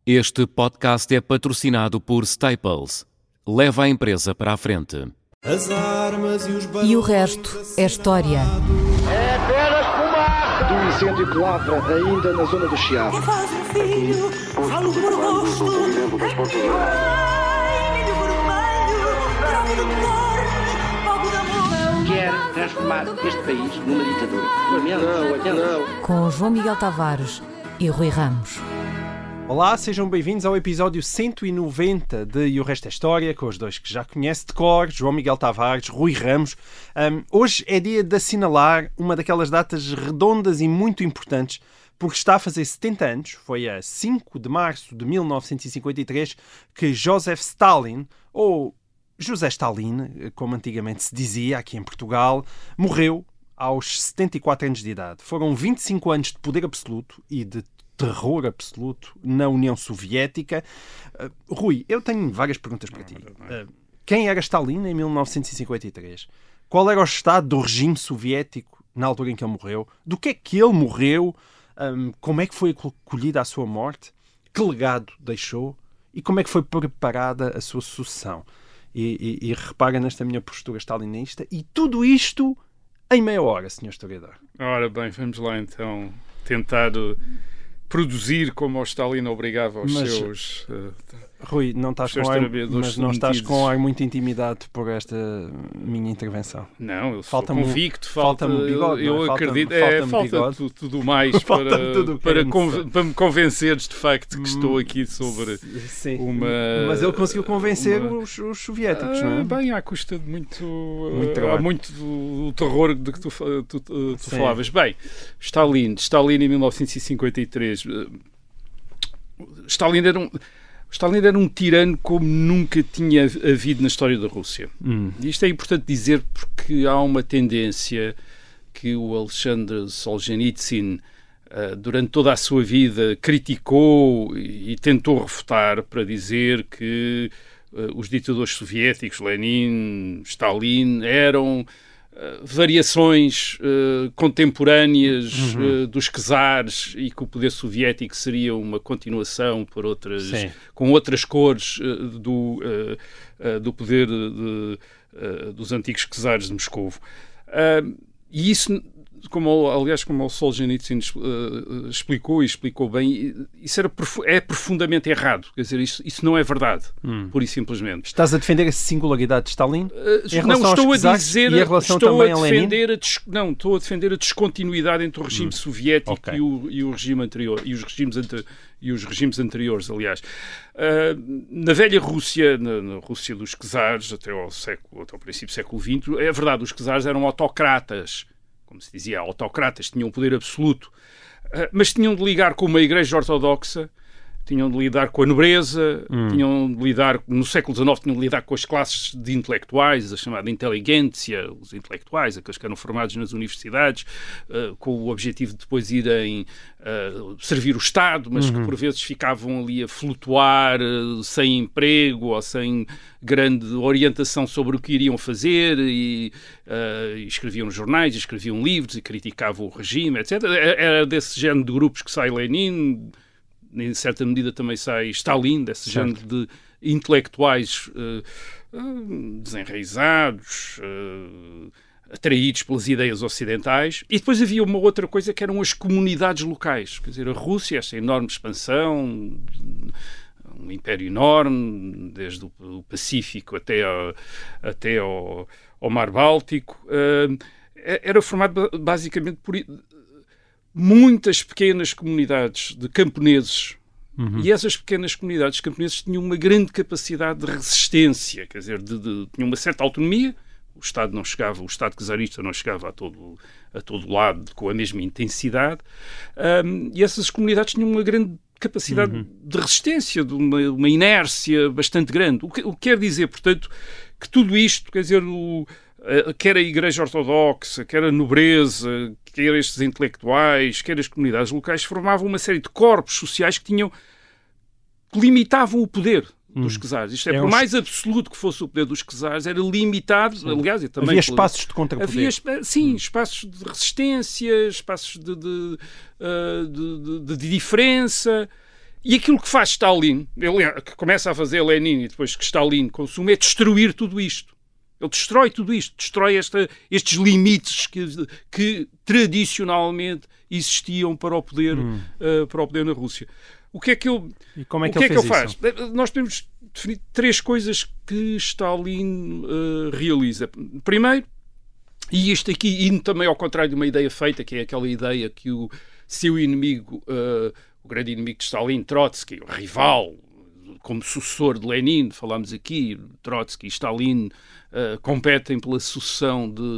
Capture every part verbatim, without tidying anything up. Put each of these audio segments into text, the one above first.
Este podcast é patrocinado por Staples. Leva a empresa para a frente. As armas e os E o resto é história. É apenas fumaça! Do incêndio que lavra ainda na zona do Chiado. Faz um filho, falo por rosto. Ai, milho vermelho, troca de cor, fogo de amor. Quer transformar este país numa ditadura. Não, não. Com João Miguel Tavares e Rui Ramos. Olá, sejam bem-vindos ao episódio cento e noventa de E o Resto é História, com os dois que já conhece de cor, João Miguel Tavares, Rui Ramos. Um, hoje é dia de assinalar uma daquelas datas redondas e muito importantes, porque está a fazer setenta anos, foi a cinco de março de mil novecentos e cinquenta e três, que Joseph Stalin, ou José Stalin, como antigamente se dizia aqui em Portugal, morreu aos setenta e quatro anos de idade. Foram vinte e cinco anos de poder absoluto e de terror absoluto na União Soviética. Uh, Rui, eu tenho várias perguntas para ti. Uh, quem era Stalin em mil novecentos e cinquenta e três? Qual era o estado do regime soviético na altura em que ele morreu? Do que é que ele morreu? Um, como é que foi acolhida a sua morte? Que legado deixou? E como é que foi preparada a sua sucessão? E, e, e repara nesta minha postura stalinista. E tudo isto em meia hora, senhor historiador. Ora bem, vamos lá então tentar uh, produzir como o Stalin obrigava aos Mas, seus... Uh, Rui, não estás com ar, mas não estás com ar muito intimidado por esta minha intervenção. Não, eu sou Falta-me- convicto, falta, falta-me bigode, eu, não é? eu Falta-me- acredito, falta-me é, falta bigode. tu- tudo mais Falta-me para, tudo o que para, é conv- necessário. para me convenceres de facto que estou aqui sobre Sim. uma... Mas ele conseguiu convencer uma- os, os soviéticos, não Ah, é? bem, à custa de muito, Muito uh, trabalho. há muito do, do terror de que tu, fa- tu, tu, tu Sim. falavas. Bem, Stalin, Stalin em mil novecentos e cinquenta e três. uh, Stalin era um, Stalin era um tirano como nunca tinha havido na história da Rússia. Hum. E isto é importante dizer porque há uma tendência que o Alexandre Solzhenitsyn, uh, durante toda a sua vida, criticou e, e tentou refutar para dizer que uh, os ditadores soviéticos, Lenin, Stalin, eram uh, variações uh, contemporâneas Uhum. uh, dos czares e que o poder soviético seria uma continuação por outras, Sim. com outras cores uh, do, uh, uh, do poder de, uh, dos antigos czares de Moscovo. Uh, E isso, como, aliás, como o Solzhenitsyn uh, explicou e explicou bem, isso era, é profundamente errado. Quer dizer, isso, isso não é verdade, Hum. pura e simplesmente. Estás a defender a singularidade de Stalin? Uh, Em não, relação estou aos a czares dizer, e em relação estou também a a Lenin? defender a des, não, estou a defender a descontinuidade entre o regime soviético Ok. e, o, e o regime anterior, e os regimes, ante, e os regimes anteriores, aliás. Uh, na velha Rússia, na, na Rússia dos czares, até ao, século, até ao princípio do século vinte, é verdade, os czares eram autocratas, como se dizia, autocratas, tinham poder absoluto, uh, mas tinham de ligar com uma igreja ortodoxa, tinham de lidar com a nobreza, Hum. tinham de lidar, no século dezenove, tinham de lidar com as classes de intelectuais, a chamada inteligência, os intelectuais, aqueles que eram formados nas universidades, uh, com o objetivo de depois irem uh, servir o Estado, mas que por vezes ficavam ali a flutuar, uh, sem emprego ou sem grande orientação sobre o que iriam fazer e, uh, e escreviam jornais, e escreviam livros e criticavam o regime, etcétera. Era desse género de grupos que sai Lenin, em certa medida também sai Stalin, desse Certo. género de intelectuais uh, uh, desenraizados, uh, atraídos pelas ideias ocidentais. E depois havia uma outra coisa que eram as comunidades locais. Quer dizer, a Rússia, esta enorme expansão, um império enorme, desde o Pacífico até ao, até ao, ao Mar Báltico, uh, era formado basicamente por muitas pequenas comunidades de camponeses. Uhum. E essas pequenas comunidades de camponeses tinham uma grande capacidade de resistência, quer dizer, de, de, tinham uma certa autonomia. O Estado não chegava, o Estado czarista não chegava a todo, a todo lado com a mesma intensidade. Um, e essas comunidades tinham uma grande capacidade Uhum. de resistência, de uma, uma inércia bastante grande. O que, o que quer dizer, portanto, que tudo isto, quer dizer, o, a, quer a Igreja Ortodoxa, quer a nobreza, quer estes intelectuais, quer as comunidades locais, formavam uma série de corpos sociais que tinham, que limitavam o poder dos czares. Isto é, É por um- mais absoluto que fosse o poder dos czares, era limitado, aliás, e também... Havia pela- espaços de contrapoder. Havia, espa- sim, espaços de resistência, espaços de, de, uh, de, de- de diferença, E aquilo que faz Stalin, ele, que começa a fazer Lenin e depois que Stalin consome, é destruir tudo isto. Ele destrói tudo isto, destrói esta, estes limites que, que tradicionalmente existiam para o poder, hum. uh, para o poder na Rússia. O que é que ele, e como é que o que ele, é que fez ele faz? Nós temos definido três coisas que Stalin uh, realiza. Primeiro, e isto aqui, indo também ao contrário de uma ideia feita, que é aquela ideia que o seu inimigo, uh, o grande inimigo de Stalin, Trotsky, o rival, como sucessor de Lenin, falámos aqui, Trotsky e Stalin uh, competem pela sucessão de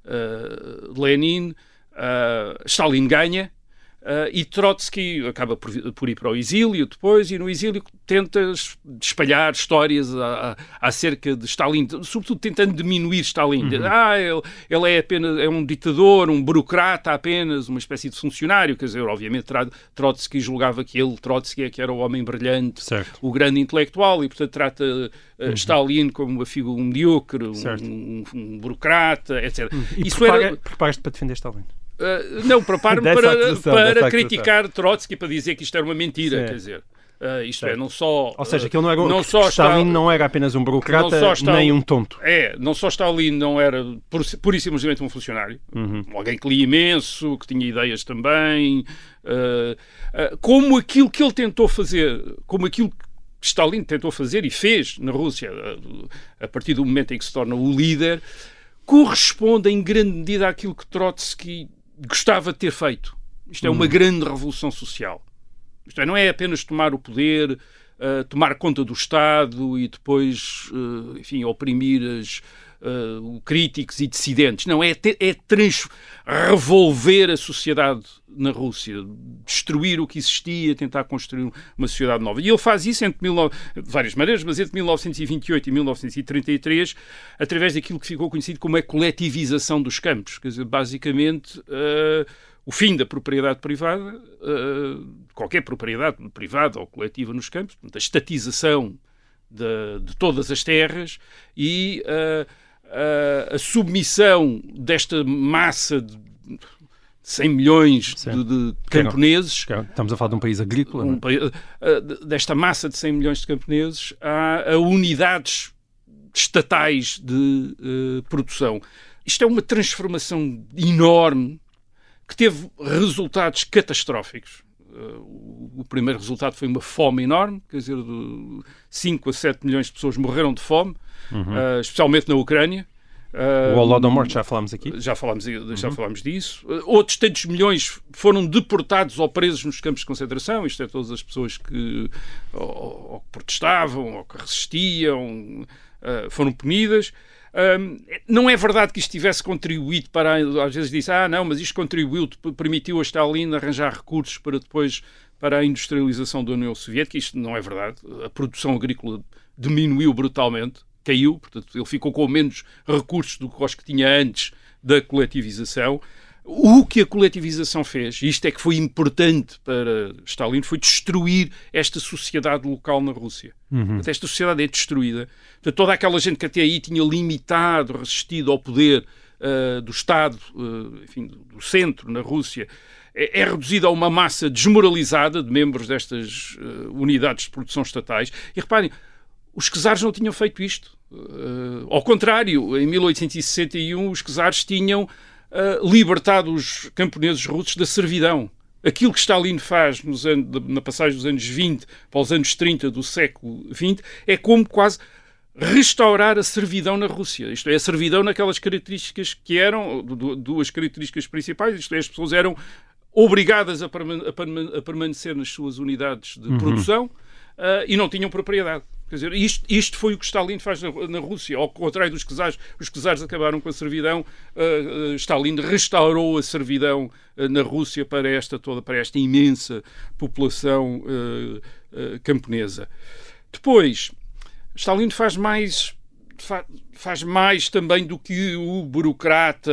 uh, Lenin, uh, Stalin ganha, uh, e Trotsky acaba por, por ir para o exílio depois, e no exílio tenta espalhar histórias a, a, acerca de Stalin, sobretudo tentando diminuir Stalin. Uhum. Ah, ele, ele é apenas é um ditador, um burocrata apenas, uma espécie de funcionário. Quer dizer, obviamente Trotsky julgava que ele, Trotsky, é que era o homem brilhante, certo, o grande intelectual, e portanto trata uh, uhum. Stalin como uma figura mediocre, um, um, um burocrata, etcétera. Uhum. E Isso prepara, era... preparas-te para defender Stalin? Uh, não, preparo-me para, para criticar Trotsky, para dizer que isto era uma mentira, Sim. quer dizer... Uh, isto certo. é, não só... Ou seja, que ele não era, não que só Stalin está, não era apenas um burocrata, Stalin, nem um tonto. É, não só Stalin não era pur, pur e simplesmente um funcionário, uhum. alguém que lia imenso, que tinha ideias também, uh, uh, como aquilo que ele tentou fazer, como aquilo que Stalin tentou fazer e fez na Rússia, uh, a partir do momento em que se torna o líder, corresponde em grande medida àquilo que Trotsky gostava de ter feito. Isto é uma uhum. grande revolução social. Isto é, não é apenas tomar o poder, uh, tomar conta do Estado e depois, uh, enfim, oprimir as, uh, críticos e dissidentes. Não, é, ter, é trans, revolver a sociedade na Rússia, destruir o que existia, tentar construir uma sociedade nova. E ele faz isso entre mil, de várias maneiras, mas entre mil novecentos e vinte e oito e mil novecentos e trinta e três, através daquilo que ficou conhecido como a coletivização dos campos. Quer dizer, basicamente... Uh, o fim da propriedade privada, uh, qualquer propriedade privada ou coletiva nos campos, a estatização de, de todas as terras e uh, uh, a submissão desta massa de cem milhões de, de camponeses. Estamos a falar de um país agrícola. Um, uh, desta massa de cem milhões de camponeses a, a unidades estatais de uh, produção. Isto é uma transformação enorme que teve resultados catastróficos. Uh, o primeiro resultado foi uma fome enorme, quer dizer, de cinco a sete milhões de pessoas morreram de fome, uhum. uh, especialmente na Ucrânia. Uh, o Holodomor, já falámos aqui. Já falámos, já uhum. falámos disso. Uh, outros tantos milhões foram deportados ou presos nos campos de concentração, isto é, todas as pessoas que ou, ou que protestavam ou que resistiam uh, foram punidas. Um, não é verdade que isto tivesse contribuído para, às vezes diz, ah não, mas isto contribuiu, permitiu a Stalin arranjar recursos para depois, para a industrialização da União Soviética. Isto não é verdade. A produção agrícola diminuiu brutalmente, caiu, portanto ele ficou com menos recursos do que os que tinha antes da coletivização. O que a coletivização fez, e isto é que foi importante para Stalin, foi destruir esta sociedade local na Rússia. Uhum. Esta sociedade é destruída. Portanto, toda aquela gente que até aí tinha limitado, resistido ao poder uh, do Estado, uh, enfim, do centro na Rússia, é, é reduzida a uma massa desmoralizada de membros destas uh, unidades de produção estatais. E reparem, os czares não tinham feito isto. Uh, ao contrário, em mil oitocentos e sessenta e um os czares tinham Uh, libertado os camponeses russos da servidão. Aquilo que Stalin faz nos anos, na passagem dos anos vinte para os anos trinta do século vinte é como quase restaurar a servidão na Rússia. Isto é, a servidão naquelas características que eram, duas características principais, isto é, as pessoas eram obrigadas a, permane a permanecer nas suas unidades de uhum. produção uh, e não tinham propriedade. Quer dizer, isto, isto foi o que Stalin faz na, na Rússia. Ao contrário dos czares, os czares acabaram com a servidão, uh, uh, Stalin restaurou a servidão uh, na Rússia para esta toda, para esta imensa população uh, uh, camponesa. Depois, Stalin faz mais, fa, faz mais também do que o burocrata,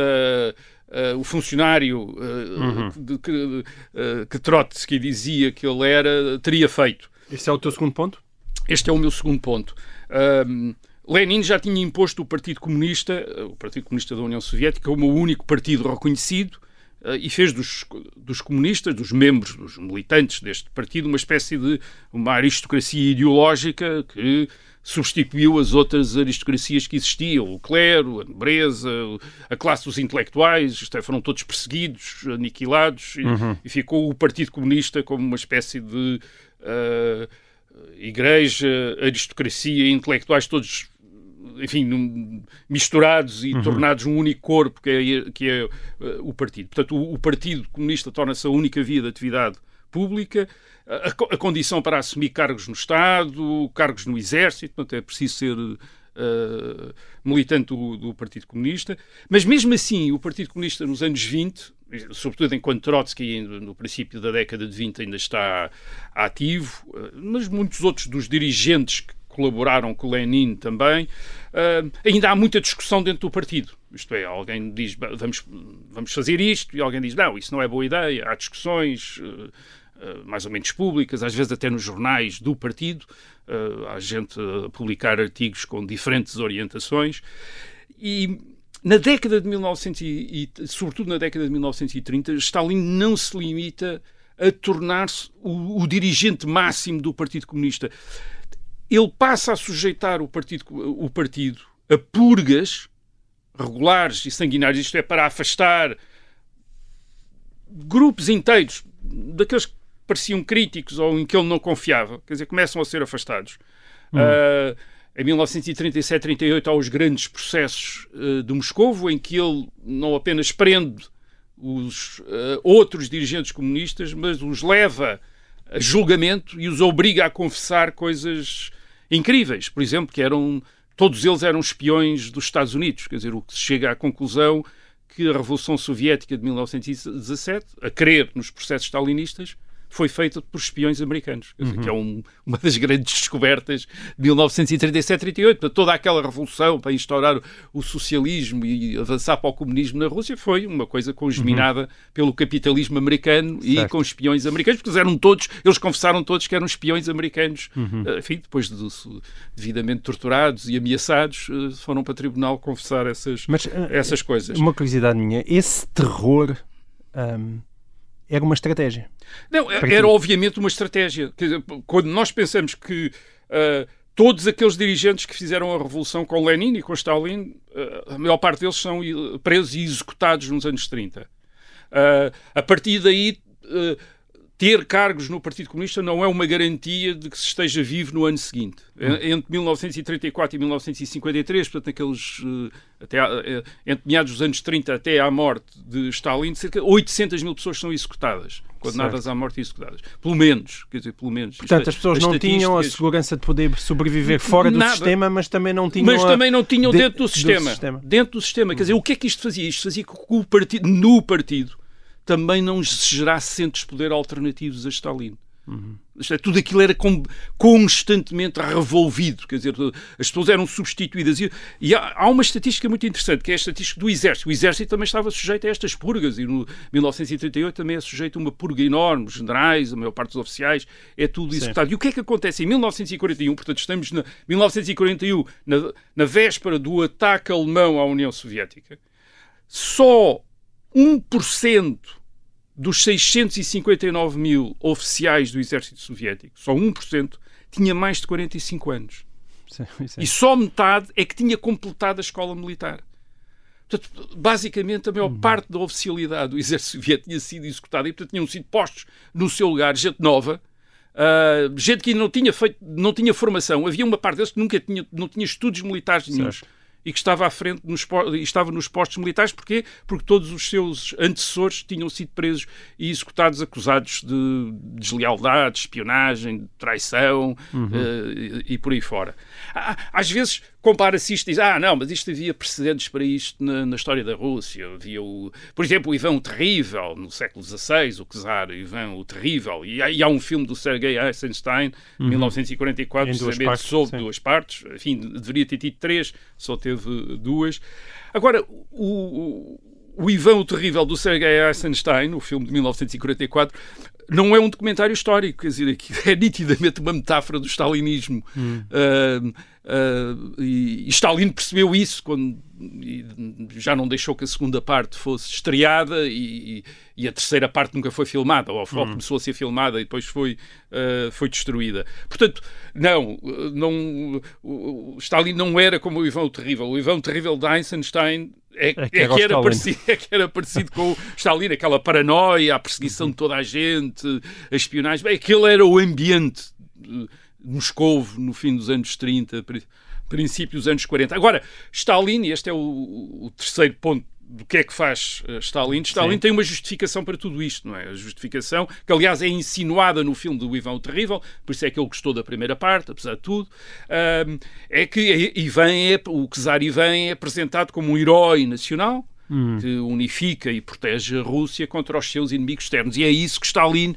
uh, o funcionário uh, uhum. de, que, uh, que Trotsky dizia que ele era, teria feito. Esse é o teu segundo ponto? Este é o meu segundo ponto. Um, Lenin já tinha imposto o Partido Comunista, o Partido Comunista da União Soviética, como o único partido reconhecido uh, e fez dos, dos comunistas, dos membros, dos militantes deste partido, uma espécie de uma aristocracia ideológica que substituiu as outras aristocracias que existiam, o clero, a nobreza, a classe dos intelectuais, isto é, foram todos perseguidos, aniquilados, e, uhum. e ficou o Partido Comunista como uma espécie de uh, igreja, aristocracia, intelectuais todos, enfim, num, misturados e uhum. tornados um único corpo, que é, que é uh, o partido. Portanto, o, o Partido Comunista torna-se a única via de atividade pública, a, a condição para assumir cargos no Estado, cargos no Exército, portanto é preciso ser uh, militante do, do Partido Comunista, mas mesmo assim o Partido Comunista nos anos vinte, sobretudo enquanto Trotsky no princípio da década de vinte ainda está ativo, uh, mas muitos outros dos dirigentes que colaboraram com Lenin também, uh, ainda há muita discussão dentro do partido. Isto é, alguém diz, vamos, vamos fazer isto, e alguém diz, não, isso não é boa ideia. Há discussões uh, uh, mais ou menos públicas, às vezes até nos jornais do partido, uh, há gente a publicar artigos com diferentes orientações. E na década de mil e novecentos e, e sobretudo na década de mil novecentos e trinta, Stalin não se limita a tornar-se o, o dirigente máximo do Partido Comunista. Ele passa a sujeitar o partido, o partido a purgas regulares e sanguinárias, isto é, para afastar grupos inteiros daqueles que pareciam críticos ou em que ele não confiava, quer dizer, começam a ser afastados. Hum. Uh, em mil novecentos e trinta e sete, trinta e oito há os grandes processos uh, de Moscovo, em que ele não apenas prende os uh, outros dirigentes comunistas, mas os leva a julgamento e os obriga a confessar coisas incríveis. Por exemplo, que eram, todos eles eram espiões dos Estados Unidos. Quer dizer, o que se chega à conclusão que a Revolução Soviética de mil novecentos e dezassete, a crer nos processos stalinistas, foi feita por espiões americanos. Quer dizer, uhum. que é um, uma das grandes descobertas de mil novecentos e trinta e sete, trinta e oito. Toda aquela revolução para instaurar o socialismo e avançar para o comunismo na Rússia foi uma coisa congeminada uhum. pelo capitalismo americano certo. E com espiões americanos, porque eles eram todos, eles confessaram todos que eram espiões americanos. Uhum. Enfim, depois de, de devidamente torturados e ameaçados, foram para o tribunal confessar essas, Mas, essas coisas. Uma curiosidade minha, esse terror... Um... era uma estratégia. Não, era obviamente uma estratégia. Quer dizer, quando nós pensamos que uh, todos aqueles dirigentes que fizeram a revolução com Lenin e com Stalin, uh, a maior parte deles são presos e executados nos anos trinta. Uh, a partir daí, uh, ter cargos no Partido Comunista não é uma garantia de que se esteja vivo no ano seguinte. Hum. Entre mil novecentos e trinta e quatro e mil novecentos e cinquenta e três, portanto, naqueles, até, entre meados dos anos trinta até à morte de Stalin, cerca de oitocentas mil pessoas são executadas, condenadas à morte e executadas. Pelo menos, quer dizer, pelo menos. Portanto, as pessoas não tinham a segurança de poder sobreviver fora do nada, sistema, mas também não tinham Mas a... também não tinham de... dentro do sistema. do sistema. Dentro do sistema. Quer dizer, o que é que isto fazia? Isto fazia com que o partido, no partido, também não se gerasse centros de poder alternativos a Stalin. Uhum. Isto é, tudo aquilo era com, constantemente revolvido, quer dizer, as pessoas eram substituídas. E, e há, há uma estatística muito interessante, que é a estatística do Exército. O Exército também estava sujeito a estas purgas, e no mil novecentos e trinta e oito também é sujeito a uma purga enorme. Os generais, a maior parte dos oficiais, é tudo executado. E o que é que acontece em mil novecentos e quarenta e um? Portanto, estamos em mil novecentos e quarenta e um, na, na véspera do ataque alemão à União Soviética. Só um por cento dos seiscentos e cinquenta e nove mil oficiais do exército soviético, só um por cento, tinha mais de quarenta e cinco anos. Sim, sim. E só metade é que tinha completado a escola militar. Portanto, basicamente, a maior uhum. parte da oficialidade do exército soviético tinha sido executada e, portanto, tinham sido postos no seu lugar gente nova, uh, gente que não tinha, feito, não tinha formação. Havia uma parte deles que nunca tinha, não tinha estudos militares nenhuns. E que estava à frente, nos, estava nos postos militares. Porquê? Porque todos os seus antecessores tinham sido presos e executados acusados de deslealdade, de espionagem, de traição uhum. uh, e, e por aí fora. Às vezes compara-se isto e diz, ah, não, mas isto havia precedentes para isto na, na história da Rússia. Havia, o, por exemplo, o Ivan o Terrível, no século dezasseis, o czar Ivan o Terrível. E há, e há um filme do Sergei Eisenstein, em uhum. mil novecentos e quarenta e quatro, precisamente sobre duas partes. Enfim, deveria ter tido três, só teve duas. Agora, o, o Ivan o Terrível do Sergei Eisenstein, o filme de mil novecentos e quarenta e quatro, não é um documentário histórico, quer dizer, é nitidamente uma metáfora do stalinismo. Hum. Uh, uh, e, e Stalin percebeu isso quando e já não deixou que a segunda parte fosse estreada e, e a terceira parte nunca foi filmada, ou hum. começou a ser filmada e depois foi, uh, foi destruída. Portanto, não, não, o Stalin não era como o Ivan o Terrível. O Ivan o Terrível de Eisenstein É, é, que, é, que era parecido, é que era parecido com o Stalin, aquela paranoia, a perseguição de toda a gente, a espionagem. Bem, aquele era o ambiente de Moscovo no fim dos anos trinta, princípio dos anos quarenta. Agora, Stalin, e este é o, o terceiro ponto do que é que faz uh, Stalin. Stalin Sim. tem uma justificação para tudo isto, não é? A justificação, que aliás é insinuada no filme do Ivan o Terrível, por isso é que ele gostou da primeira parte, apesar de tudo, uh, é que Ivan é, o czar Ivan é apresentado como um herói nacional, hum. que unifica e protege a Rússia contra os seus inimigos externos. E é isso que Stalin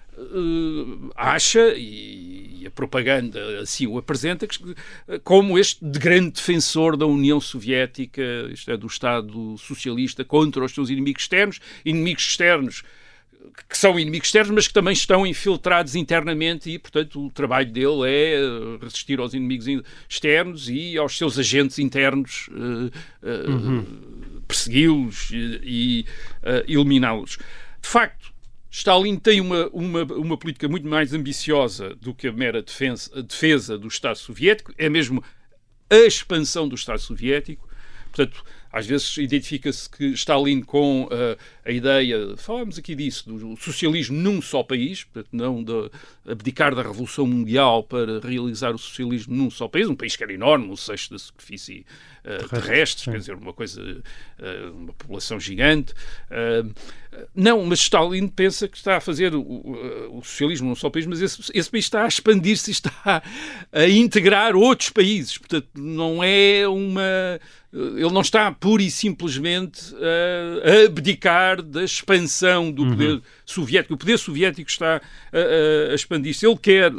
uh, acha, e, e a propaganda assim o apresenta, que, como este de grande defensor da União Soviética, isto é, do Estado socialista, contra os seus inimigos externos, inimigos externos que são inimigos externos, mas que também estão infiltrados internamente e, portanto, o trabalho dele é resistir aos inimigos externos e aos seus agentes internos, uh, uh, uhum. persegui-los e, e uh, eliminá-los. De facto, Stalin tem uma, uma, uma política muito mais ambiciosa do que a mera defesa, a defesa do Estado Soviético, é mesmo a expansão do Estado Soviético. Portanto, às vezes identifica-se que Stalin com uh, a ideia, falámos aqui disso, do socialismo num só país, portanto, não de abdicar da Revolução Mundial para realizar o socialismo num só país, um país que era enorme, um sexto da superfície uh, terrestre, quer dizer, uma coisa, uh, uma população gigante. Uh, não, mas Stalin pensa que está a fazer o, o, o socialismo num só país, mas esse, esse país está a expandir-se e está a integrar outros países, portanto, não é uma... Ele não está pura e simplesmente a abdicar da expansão do poder uhum. soviético. O poder soviético está a, a expandir-se. Ele quer,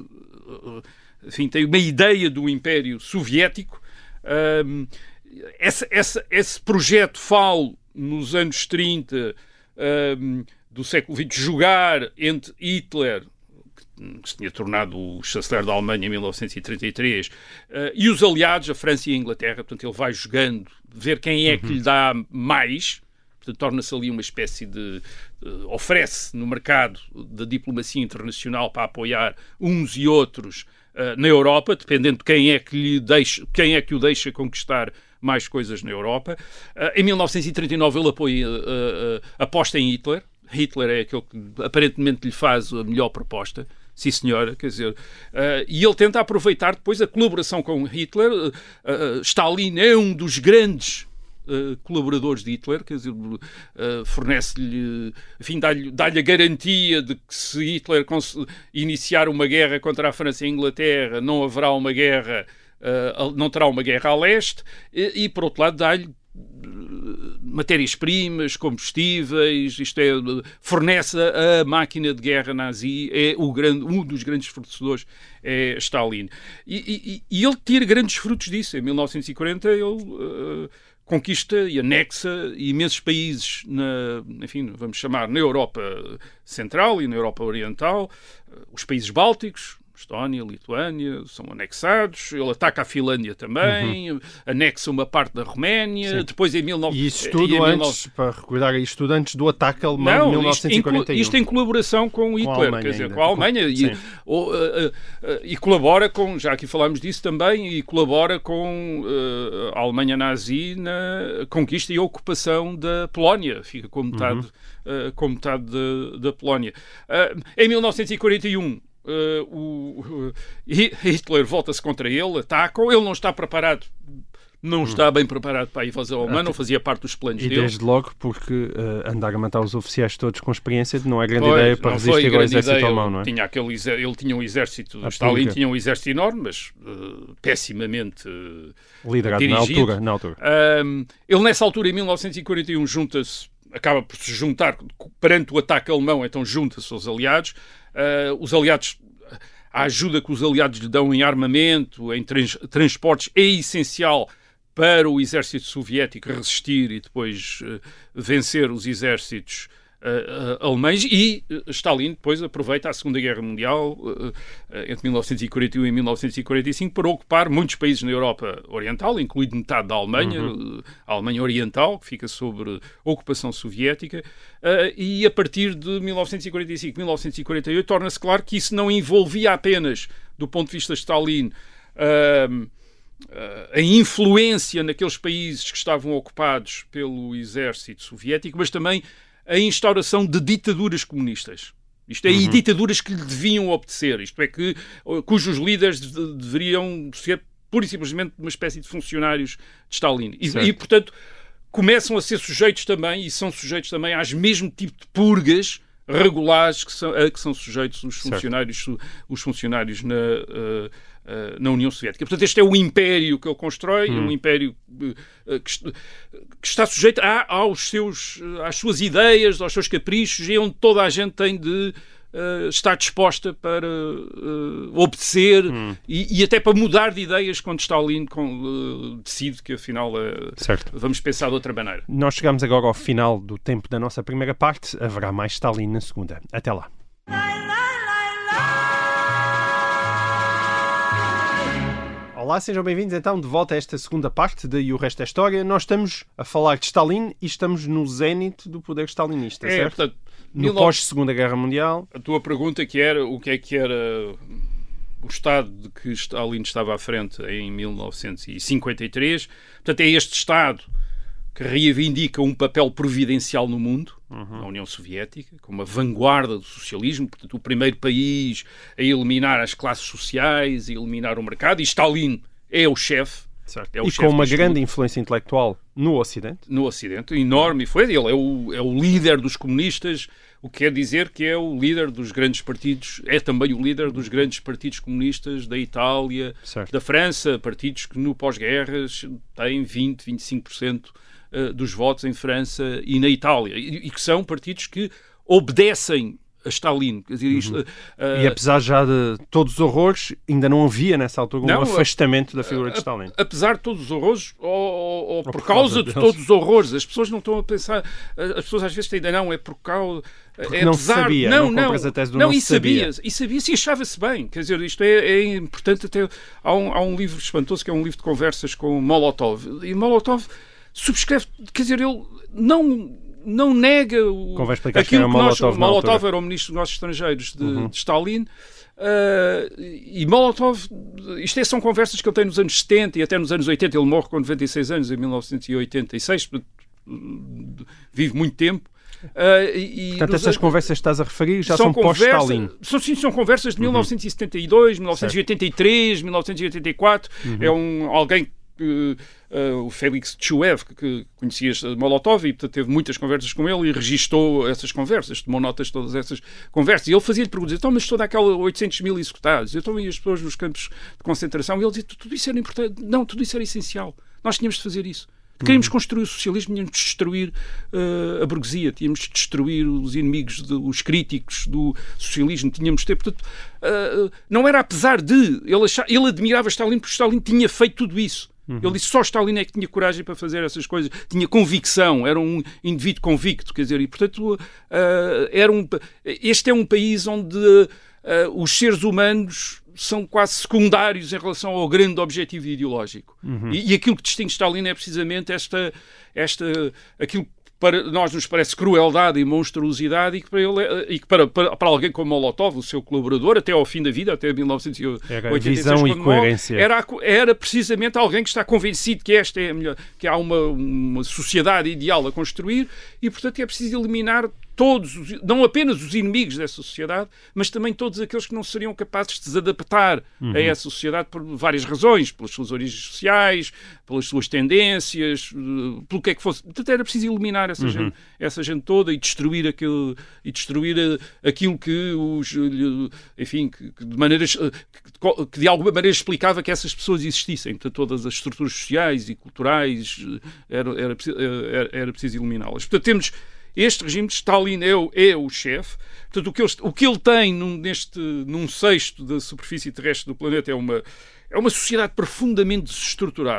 enfim, tem uma ideia do Império Soviético. Um, essa, essa, esse projeto falo nos anos trinta um, do século vinte, jogar entre Hitler, que se tinha tornado o chanceler da Alemanha em mil novecentos e trinta e três, uh, e os aliados, a França e a Inglaterra. Portanto, ele vai jogando, ver quem é que lhe dá mais, portanto, torna-se ali uma espécie de... Uh, oferece no mercado da diplomacia internacional para apoiar uns e outros uh, na Europa, dependendo de quem é que lhe deixa, quem é que o deixa conquistar mais coisas na Europa. Uh, em mil novecentos e trinta e nove ele apoia, uh, uh, aposta em Hitler. Hitler é aquele que aparentemente lhe faz a melhor proposta. Sim, senhora, quer dizer, uh, e ele tenta aproveitar depois a colaboração com Hitler. Uh, uh, Stalin é um dos grandes uh, colaboradores de Hitler, quer dizer, uh, fornece-lhe, enfim, dá-lhe, dá-lhe a garantia de que se Hitler iniciar uma guerra contra a França e a Inglaterra, não haverá uma guerra, uh, não terá uma guerra a leste, e, e por outro lado dá-lhe matérias-primas, combustíveis, isto é, fornece a máquina de guerra nazi, é o grande, um dos grandes fornecedores é Stalin. E, e, e ele tira grandes frutos disso. Em mil novecentos e quarenta ele uh, conquista e anexa imensos países, na, enfim, vamos chamar, na Europa Central e na Europa Oriental, uh, os países bálticos, Estónia, Lituânia, são anexados. Ele ataca a Finlândia também, uhum. anexa uma parte da Roménia. Sim. Depois em mil novecentos... E isso tudo antes, nove... para recordar isto tudo, antes do ataque alemão Não, de mil novecentos e quarenta e um. Isto, isto em colaboração com Hitler, com a quer dizer, com a Alemanha. E, ou, uh, uh, uh, e colabora com, já aqui falámos disso também, e colabora com uh, a Alemanha nazi na conquista e ocupação da Polónia. Fica com metade, uhum. uh, com metade de, da Polónia. Uh, em mil novecentos e quarenta e um, Uh, o, uh, Hitler volta-se contra ele, ataca-o, ele não está preparado, não está bem preparado para a invasão alemã, não fazia parte dos planos e dele. E desde logo porque uh, andar a matar os oficiais todos com experiência não é grande pois, ideia para resistir ao exército ideia. alemão, não é? Tinha aquele, ele tinha um exército, a Stalin pública. tinha um exército enorme, mas uh, pessimamente uh, liderado dirigido. na altura. Na altura. Uh, ele nessa altura, em mil novecentos e quarenta e um, junta-se, acaba por se juntar perante o ataque alemão, então junta-se aos aliados. Uh, os aliados, a ajuda que os aliados lhe dão em armamento, em trans, transportes, é essencial para o exército soviético resistir e depois uh, vencer os exércitos Uh, uh, alemães, e uh, Stalin depois aproveita a Segunda Guerra Mundial uh, uh, entre mil novecentos e quarenta e um e mil novecentos e quarenta e cinco para ocupar muitos países na Europa Oriental, incluindo metade da Alemanha, uhum. uh, a Alemanha Oriental, que fica sob ocupação soviética, uh, e a partir de mil novecentos e quarenta e cinco, mil novecentos e quarenta e oito torna-se claro que isso não envolvia apenas, do ponto de vista de Stalin, uh, a influência naqueles países que estavam ocupados pelo exército soviético, mas também a instauração de ditaduras comunistas. Isto é, uhum. e ditaduras que lhe deviam obedecer. Isto é, que, cujos líderes de, deveriam ser pura e simplesmente uma espécie de funcionários de Stalin. E, e, portanto, começam a ser sujeitos também, e são sujeitos também, às mesmo tipo de purgas regulares que são, a que são sujeitos os funcionários, os funcionários na, uh, uh, na União Soviética. Portanto, este é o império que ele constrói, hum. um império uh, que, que está sujeito a, aos seus, às suas ideias, aos seus caprichos, e onde toda a gente tem de uh, estar disposta para uh, obedecer hum. e, e até para mudar de ideias quando Stalin com, uh, decide que, afinal, uh, vamos pensar de outra maneira. Nós chegamos agora ao final do tempo da nossa primeira parte. Haverá mais Stalin na segunda. Até lá. Olá, sejam bem-vindos então de volta a esta segunda parte de E o Resto é História. Nós estamos a falar de Stalin e estamos no zénite do poder stalinista, é, certo? Portanto, no pós-Segunda Guerra Mundial. A tua pergunta que era o que é que era o Estado de que Stalin estava à frente em mil novecentos e cinquenta e três. Portanto, é este Estado que reivindica um papel providencial no mundo, uhum. na União Soviética, como a vanguarda do socialismo, portanto, o primeiro país a eliminar as classes sociais, a eliminar o mercado, e Stalin é o chefe. É o e chefe com uma grande influência intelectual no Ocidente. No Ocidente, enorme, e foi ele, é o, é o líder dos comunistas, o que quer dizer que é o líder dos grandes partidos, é também o líder dos grandes partidos comunistas da Itália, certo. Da França, partidos que no pós-guerras têm vinte, vinte e cinco por cento dos votos em França e na Itália, e, e que são partidos que obedecem a Stalin. Quer dizer, isto, uhum. uh, e apesar já de todos os horrores, ainda não havia nessa altura um não, afastamento da figura a, de Stalin. A, apesar de todos os horrores, ou, ou, ou por, por causa, causa de todos os horrores, as pessoas não estão a pensar, as pessoas às vezes ainda não, é por causa... Porque é não apesar, sabia, não, não, não, a tese do não, não e sabia. sabia. E sabia-se e achava-se bem. Quer dizer, isto é, é importante até... Há um, há um livro espantoso que é um livro de conversas com Molotov, e Molotov subscreve, quer dizer, ele não, não nega o, Convém explicar aquilo que era que Molotov. nós... Molotov era o ministro dos Negócios Estrangeiros de, uhum. de Stalin, uh, e Molotov, isto é, são conversas que ele tem nos anos setenta e até nos anos oitenta, ele morre com noventa e seis anos, em mil novecentos e oitenta e seis, vive muito tempo. Uh, e, Portanto, essas conversas que estás a referir já são, são pós-Stalin. São, sim, são conversas de mil novecentos e setenta e dois, mil novecentos e oitenta e três, certo. mil novecentos e oitenta e quatro. Uhum. É um, alguém que, uh, o Félix Tchuev, que, que conhecia Molotov e portanto, teve muitas conversas com ele e registou essas conversas, tomou notas de todas essas conversas. E ele fazia-lhe perguntas, então, mas toda aquela oitocentos mil executados, então, e as pessoas nos campos de concentração? E ele dizia, tudo isso era importante. Não, tudo isso era essencial. Nós tínhamos de fazer isso. Queríamos construir o socialismo, tínhamos de destruir uh, a burguesia, tínhamos de destruir os inimigos, de, os críticos do socialismo, tínhamos de ter, portanto, uh, não era apesar de, ele, achava, ele admirava Stalin porque Stalin tinha feito tudo isso. Uhum. Ele disse só Stalin é que tinha coragem para fazer essas coisas, tinha convicção, era um indivíduo convicto, quer dizer, e portanto, uh, era um, este é um país onde uh, os seres humanos são quase secundários em relação ao grande objetivo ideológico. Uhum. E, e aquilo que distingue Stalin é precisamente esta, esta, aquilo que para nós nos parece crueldade e monstruosidade e que para, ele, e que para, para, para alguém como Molotov, o seu colaborador, até ao fim da vida, até mil novecentos e oitenta e seis, visão e coerência. Morre, era, era precisamente alguém que está convencido que esta é a melhor, que há uma, uma sociedade ideal a construir e, portanto, é preciso eliminar todos, não apenas os inimigos dessa sociedade, mas também todos aqueles que não seriam capazes de se adaptar uhum. a essa sociedade por várias razões, pelas suas origens sociais, pelas suas tendências, pelo que é que fosse. Portanto, era preciso eliminar essa, uhum. gente, essa gente toda e destruir aquilo, e destruir aquilo que os, enfim, que, que de maneiras, que, que de alguma maneira explicava que essas pessoas existissem. Portanto, todas as estruturas sociais e culturais era, era, era, era preciso eliminá-las. Portanto, temos este regime de Stalin é o, é o chefe. Portanto, o que ele, o que ele tem num, neste, num sexto da superfície terrestre do planeta é uma, é uma sociedade profundamente desestruturada.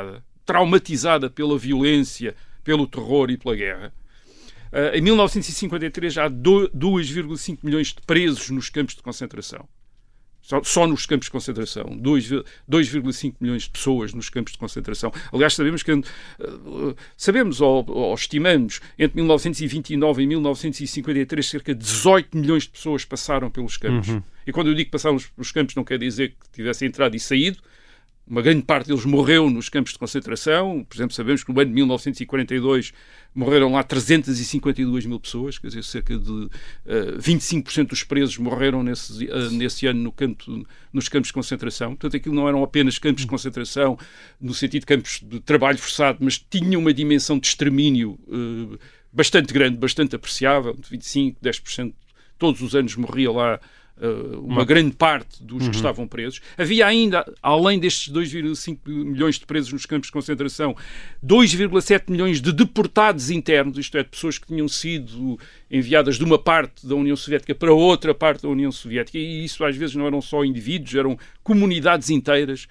traumatizada pela violência, pelo terror e pela guerra. Uh, em mil novecentos e cinquenta e três já há dois vírgula cinco milhões de presos nos campos de concentração. Só, só nos campos de concentração. dois vírgula cinco milhões de pessoas nos campos de concentração. Aliás, sabemos que uh, sabemos ou, ou estimamos entre mil novecentos e vinte e nove e mil novecentos e cinquenta e três cerca de dezoito milhões de pessoas passaram pelos campos. Uhum. E quando eu digo que passaram pelos campos não quer dizer que tivessem entrado e saído. Uma grande parte deles morreu nos campos de concentração. Por exemplo, sabemos que no ano de mil novecentos e quarenta e dois morreram lá trezentas e cinquenta e duas mil pessoas, quer dizer, cerca de uh, vinte e cinco por cento dos presos morreram nesse, uh, nesse ano no campo, nos campos de concentração. Portanto, aquilo não eram apenas campos de concentração no sentido de campos de trabalho forçado, mas tinham uma dimensão de extermínio uh, bastante grande, bastante apreciável, de vinte e cinco, dez por cento todos os anos morria lá Uh, uma, uma grande parte dos uhum. que estavam presos. Havia ainda, além destes dois vírgula cinco milhões de presos nos campos de concentração, dois vírgula sete milhões de deportados internos, isto é, de pessoas que tinham sido enviadas de uma parte da União Soviética para outra parte da União Soviética, e isso às vezes não eram só indivíduos, eram comunidades inteiras,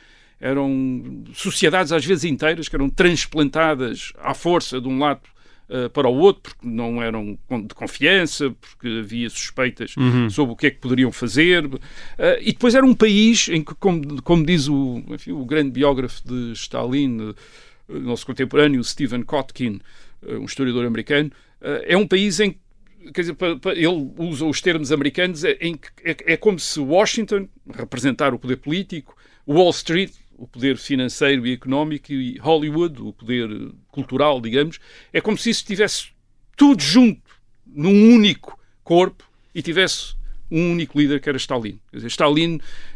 eram sociedades às vezes inteiras que eram transplantadas à força de um lado para o outro, porque não eram de confiança, porque havia suspeitas uhum. sobre o que é que poderiam fazer. Uh, e depois era um país em que, como, como diz o, enfim, o grande biógrafo de Stalin, uh, nosso contemporâneo, Stephen Kotkin, uh, um historiador americano, uh, é um país em que, quer dizer, pa, pa, ele usa os termos americanos, em que é, é como se Washington, representar o poder político, Wall Street, o poder financeiro e económico, e Hollywood, o poder cultural, digamos, é como se isso estivesse tudo junto num único corpo e tivesse um único líder que era Stalin. Quer dizer, Stalin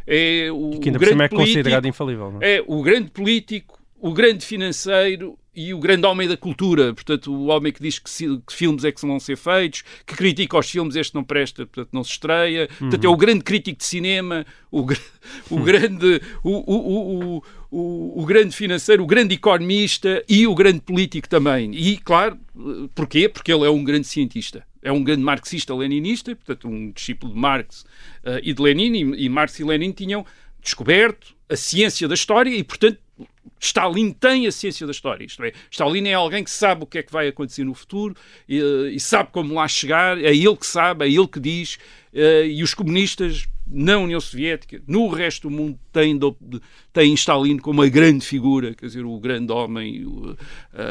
é o, que ainda o grande é político, considerado infalível, não é? É o grande político, o grande financeiro e o grande homem da cultura, portanto, o homem que diz que, se, que filmes é que vão ser feitos, que critica os filmes, este não presta, portanto, não se estreia. Uhum. Portanto, é o grande crítico de cinema, o, o grande o, o, o, o, o grande financeiro, o grande economista e o grande político também. E, claro, porquê? Porque ele é um grande cientista. É um grande marxista-leninista, portanto, um discípulo de Marx uh, e de Lenin, e, e Marx e Lenin tinham descoberto a ciência da história e, portanto, Stalin tem a ciência da história, isto é, Stalin é alguém que sabe o que é que vai acontecer no futuro e, e sabe como lá chegar, é ele que sabe, é ele que diz, uh, e os comunistas na União Soviética, no resto do mundo, têm, têm Stalin como uma grande figura, quer dizer, o grande homem, uh, uh,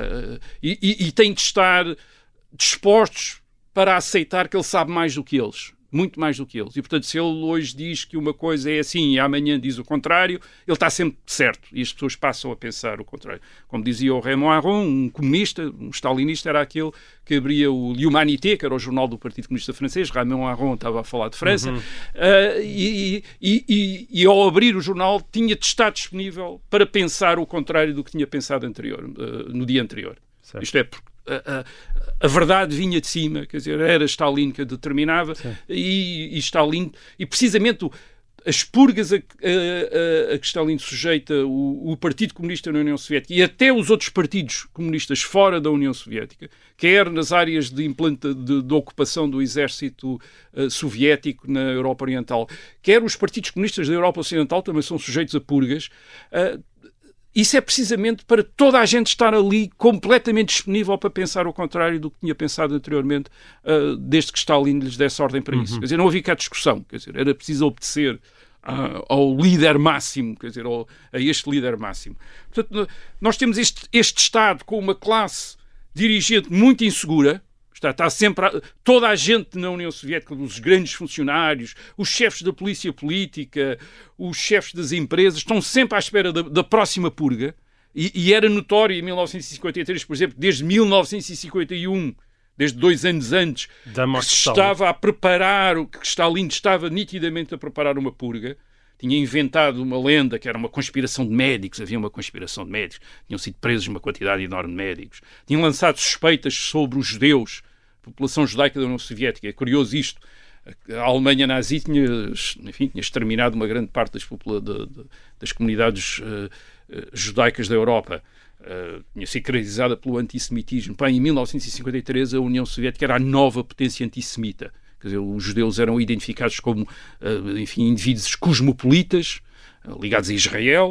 e, e, e têm de estar dispostos para aceitar que ele sabe mais do que eles. Muito mais do que eles. E, portanto, se ele hoje diz que uma coisa é assim e amanhã diz o contrário, ele está sempre certo. E as pessoas passam a pensar o contrário. Como dizia o Raymond Aron, um comunista, um stalinista, era aquele que abria o L'Humanité, que era o jornal do Partido Comunista Francês. Raymond Aron estava a falar de França. Uhum. Uh, e, e, e, e, ao abrir o jornal, tinha de estar disponível para pensar o contrário do que tinha pensado anterior, uh, no dia anterior. Certo. Isto é, porque A, a, a verdade vinha de cima, quer dizer, era Stalin que a determinava e, e Stalin, e precisamente as purgas a, a, a que Stalin sujeita o, o Partido Comunista na União Soviética e até os outros partidos comunistas fora da União Soviética, quer nas áreas de, implanta, de, de ocupação do exército uh, soviético na Europa Oriental, quer os partidos comunistas da Europa Ocidental também são sujeitos a purgas. Uh, Isso é precisamente para toda a gente estar ali completamente disponível para pensar o contrário do que tinha pensado anteriormente, uh, desde que Stalin lhes desse ordem para isso. Uhum. Quer dizer, não havia cá discussão, quer dizer, era preciso obedecer uh, ao líder máximo, quer dizer, ao, a este líder máximo. Portanto, nós temos este, este Estado com uma classe dirigente muito insegura. Está, está sempre a, toda a gente na União Soviética, os grandes funcionários, os chefes da polícia política, os chefes das empresas, estão sempre à espera da, da próxima purga. E, e era notório em mil novecentos e cinquenta e três, por exemplo, desde mil novecentos e cinquenta e um, desde dois anos antes, que se estava a preparar, que Stalin estava nitidamente a preparar uma purga. Tinha inventado uma lenda que era uma conspiração de médicos, havia uma conspiração de médicos, tinham sido presos uma quantidade enorme de médicos, tinham lançado suspeitas sobre os judeus, a população judaica da União Soviética. É curioso isto, a Alemanha nazi tinha, enfim, tinha exterminado uma grande parte das, de, de, das comunidades uh, uh, judaicas da Europa, uh, tinha sido caracterizada pelo antissemitismo. Bem, em mil novecentos e cinquenta e três a União Soviética era a nova potência antissemita. Quer dizer, os judeus eram identificados como, enfim, indivíduos cosmopolitas, ligados a Israel,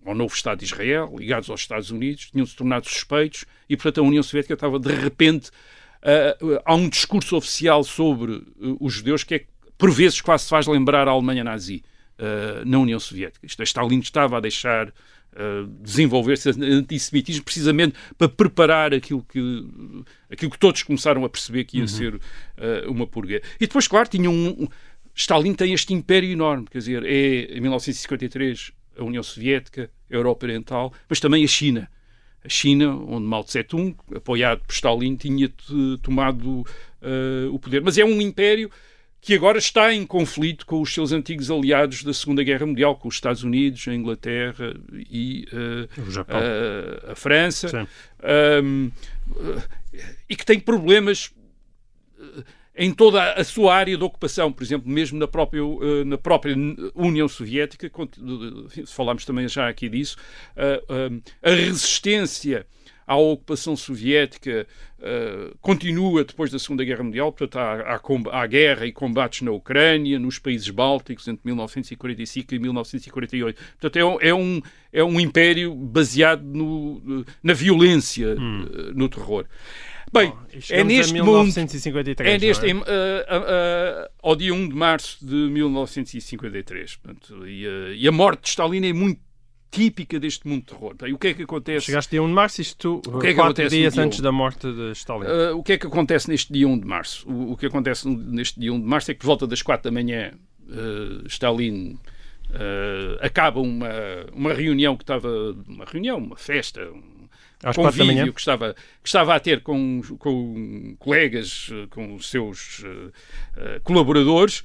ao novo Estado de Israel, ligados aos Estados Unidos, tinham-se tornado suspeitos e, portanto, a União Soviética estava, de repente, uh, há um discurso oficial sobre uh, os judeus que, é, por vezes, quase se faz lembrar a Alemanha nazi uh, na União Soviética. Isto é, Stalin estava a deixar uh, desenvolver-se antissemitismo precisamente para preparar aquilo que, aquilo que todos começaram a perceber que ia uhum. ser uh, uma purga. E depois, claro, tinha um, um... Stalin tem este império enorme, quer dizer, é, em mil novecentos e cinquenta e três, a União Soviética, a Europa Oriental, mas também a China. A China, onde Mao Tse-tung, apoiado por Stalin, tinha tomado uh, o poder. Mas é um império que agora está em conflito com os seus antigos aliados da Segunda Guerra Mundial, com os Estados Unidos, a Inglaterra e uh, o Japão. Uh, a França, um, uh, e que tem problemas uh, em toda a sua área de ocupação, por exemplo, mesmo na própria, uh, na própria União Soviética, falámos também já aqui disso, uh, uh, a resistência à ocupação soviética uh, continua depois da Segunda Guerra Mundial, portanto há, há, há guerra e combates na Ucrânia, nos países bálticos, entre mil novecentos e quarenta e cinco e mil novecentos e quarenta e oito. Portanto é um, é um, é um império baseado no, na violência, hum. uh, no terror. Bem, oh, é neste mil novecentos e cinquenta e três, mundo, é neste, é? uh, uh, uh, ao dia um de março de mil novecentos e cinquenta e três, portanto, e, uh, e a morte de Stalin é muito típica deste mundo de terror. Bem, o que é que acontece? Chegaste dia um de março, isto o que é que quatro dias dia antes da morte de Stalin. Uh, o que é que acontece neste dia um de março? O, o que acontece neste dia um de março é que por volta das quatro da manhã uh, Stalin uh, acaba uma, uma reunião que estava, uma reunião, uma festa, um Às quatro da manhã? que estava, que estava a ter com, com colegas, com os seus uh, uh, colaboradores.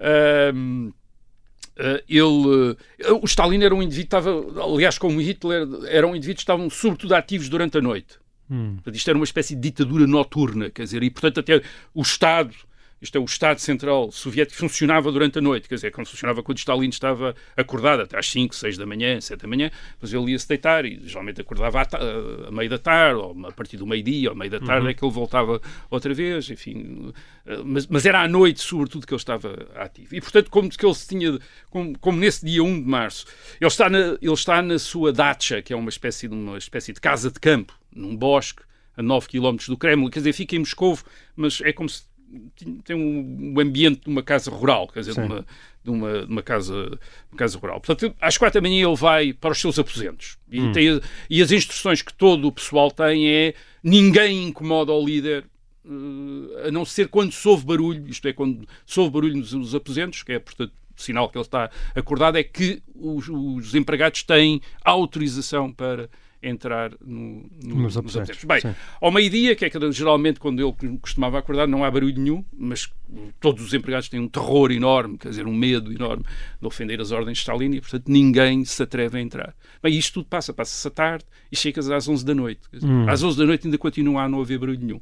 Uh, uh, ele, uh, o Stalin era um indivíduo, estava, aliás, como Hitler, era um indivíduo que estavam sobretudo ativos durante a noite. Hum. Portanto, isto era uma espécie de ditadura noturna, quer dizer, e portanto até o Estado, isto é, o Estado Central Soviético funcionava durante a noite, quer dizer, quando funcionava quando Stalin estava acordado, até às cinco, seis da manhã, sete da manhã, depois ele ia-se deitar e geralmente acordava à, à meio da tarde, ou a partir do meio-dia, ou meio da tarde, uhum. é que ele voltava outra vez, enfim, mas, mas era à noite, sobretudo, que ele estava ativo. E, portanto, como que ele se tinha, como, como nesse dia um de março, ele está, na, ele está na sua dacha, que é uma espécie de, uma espécie de casa de campo, num bosque, a nove quilómetros do Kremlin, quer dizer, fica em Moscovo, mas é como se tem um, um ambiente de uma casa rural, quer dizer, de uma, de, uma, de uma, casa, uma casa rural. Portanto, às quatro da manhã ele vai para os seus aposentos. E, hum. tem, e as instruções que todo o pessoal tem é ninguém incomoda o líder, uh, a não ser quando se ouve barulho, isto é, quando se ouve barulho nos, nos aposentos, que é, portanto, o sinal que ele está acordado, é que os, os empregados têm autorização para entrar no, no, nos aposentos. Bem, sim. Ao meio-dia, que é que geralmente quando ele costumava acordar, não há barulho nenhum, mas todos os empregados têm um terror enorme, quer dizer, um medo enorme de ofender as ordens de Stalin e, portanto, ninguém se atreve a entrar. Bem, isto tudo passa, passa-se à tarde e chegas às onze da noite. Quer dizer, hum. Às onze da noite ainda continua a não haver barulho nenhum.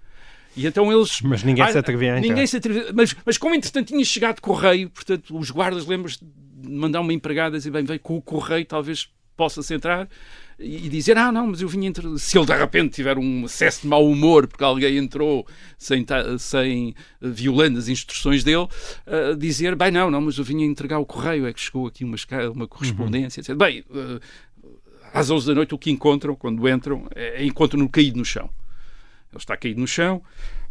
E então eles... Mas ninguém ah, se atrevia a entrar. Ninguém se atrevia, mas, mas como entretanto tinha chegado correio, portanto, os guardas lembram-se de mandar uma empregada e dizer, bem, vem com o correio, talvez possa-se entrar, e dizer, ah, não, mas eu vim entrar. Se ele de repente tiver um acesso de mau humor porque alguém entrou sem, sem violando as instruções dele, uh, dizer, bem, não, não, mas eu vim entregar o correio, é que chegou aqui uma, uma correspondência, uhum. etcétera. Bem, uh, às onze da noite o que encontram, quando entram, é, é encontram-no caído no chão. Ele está caído no chão,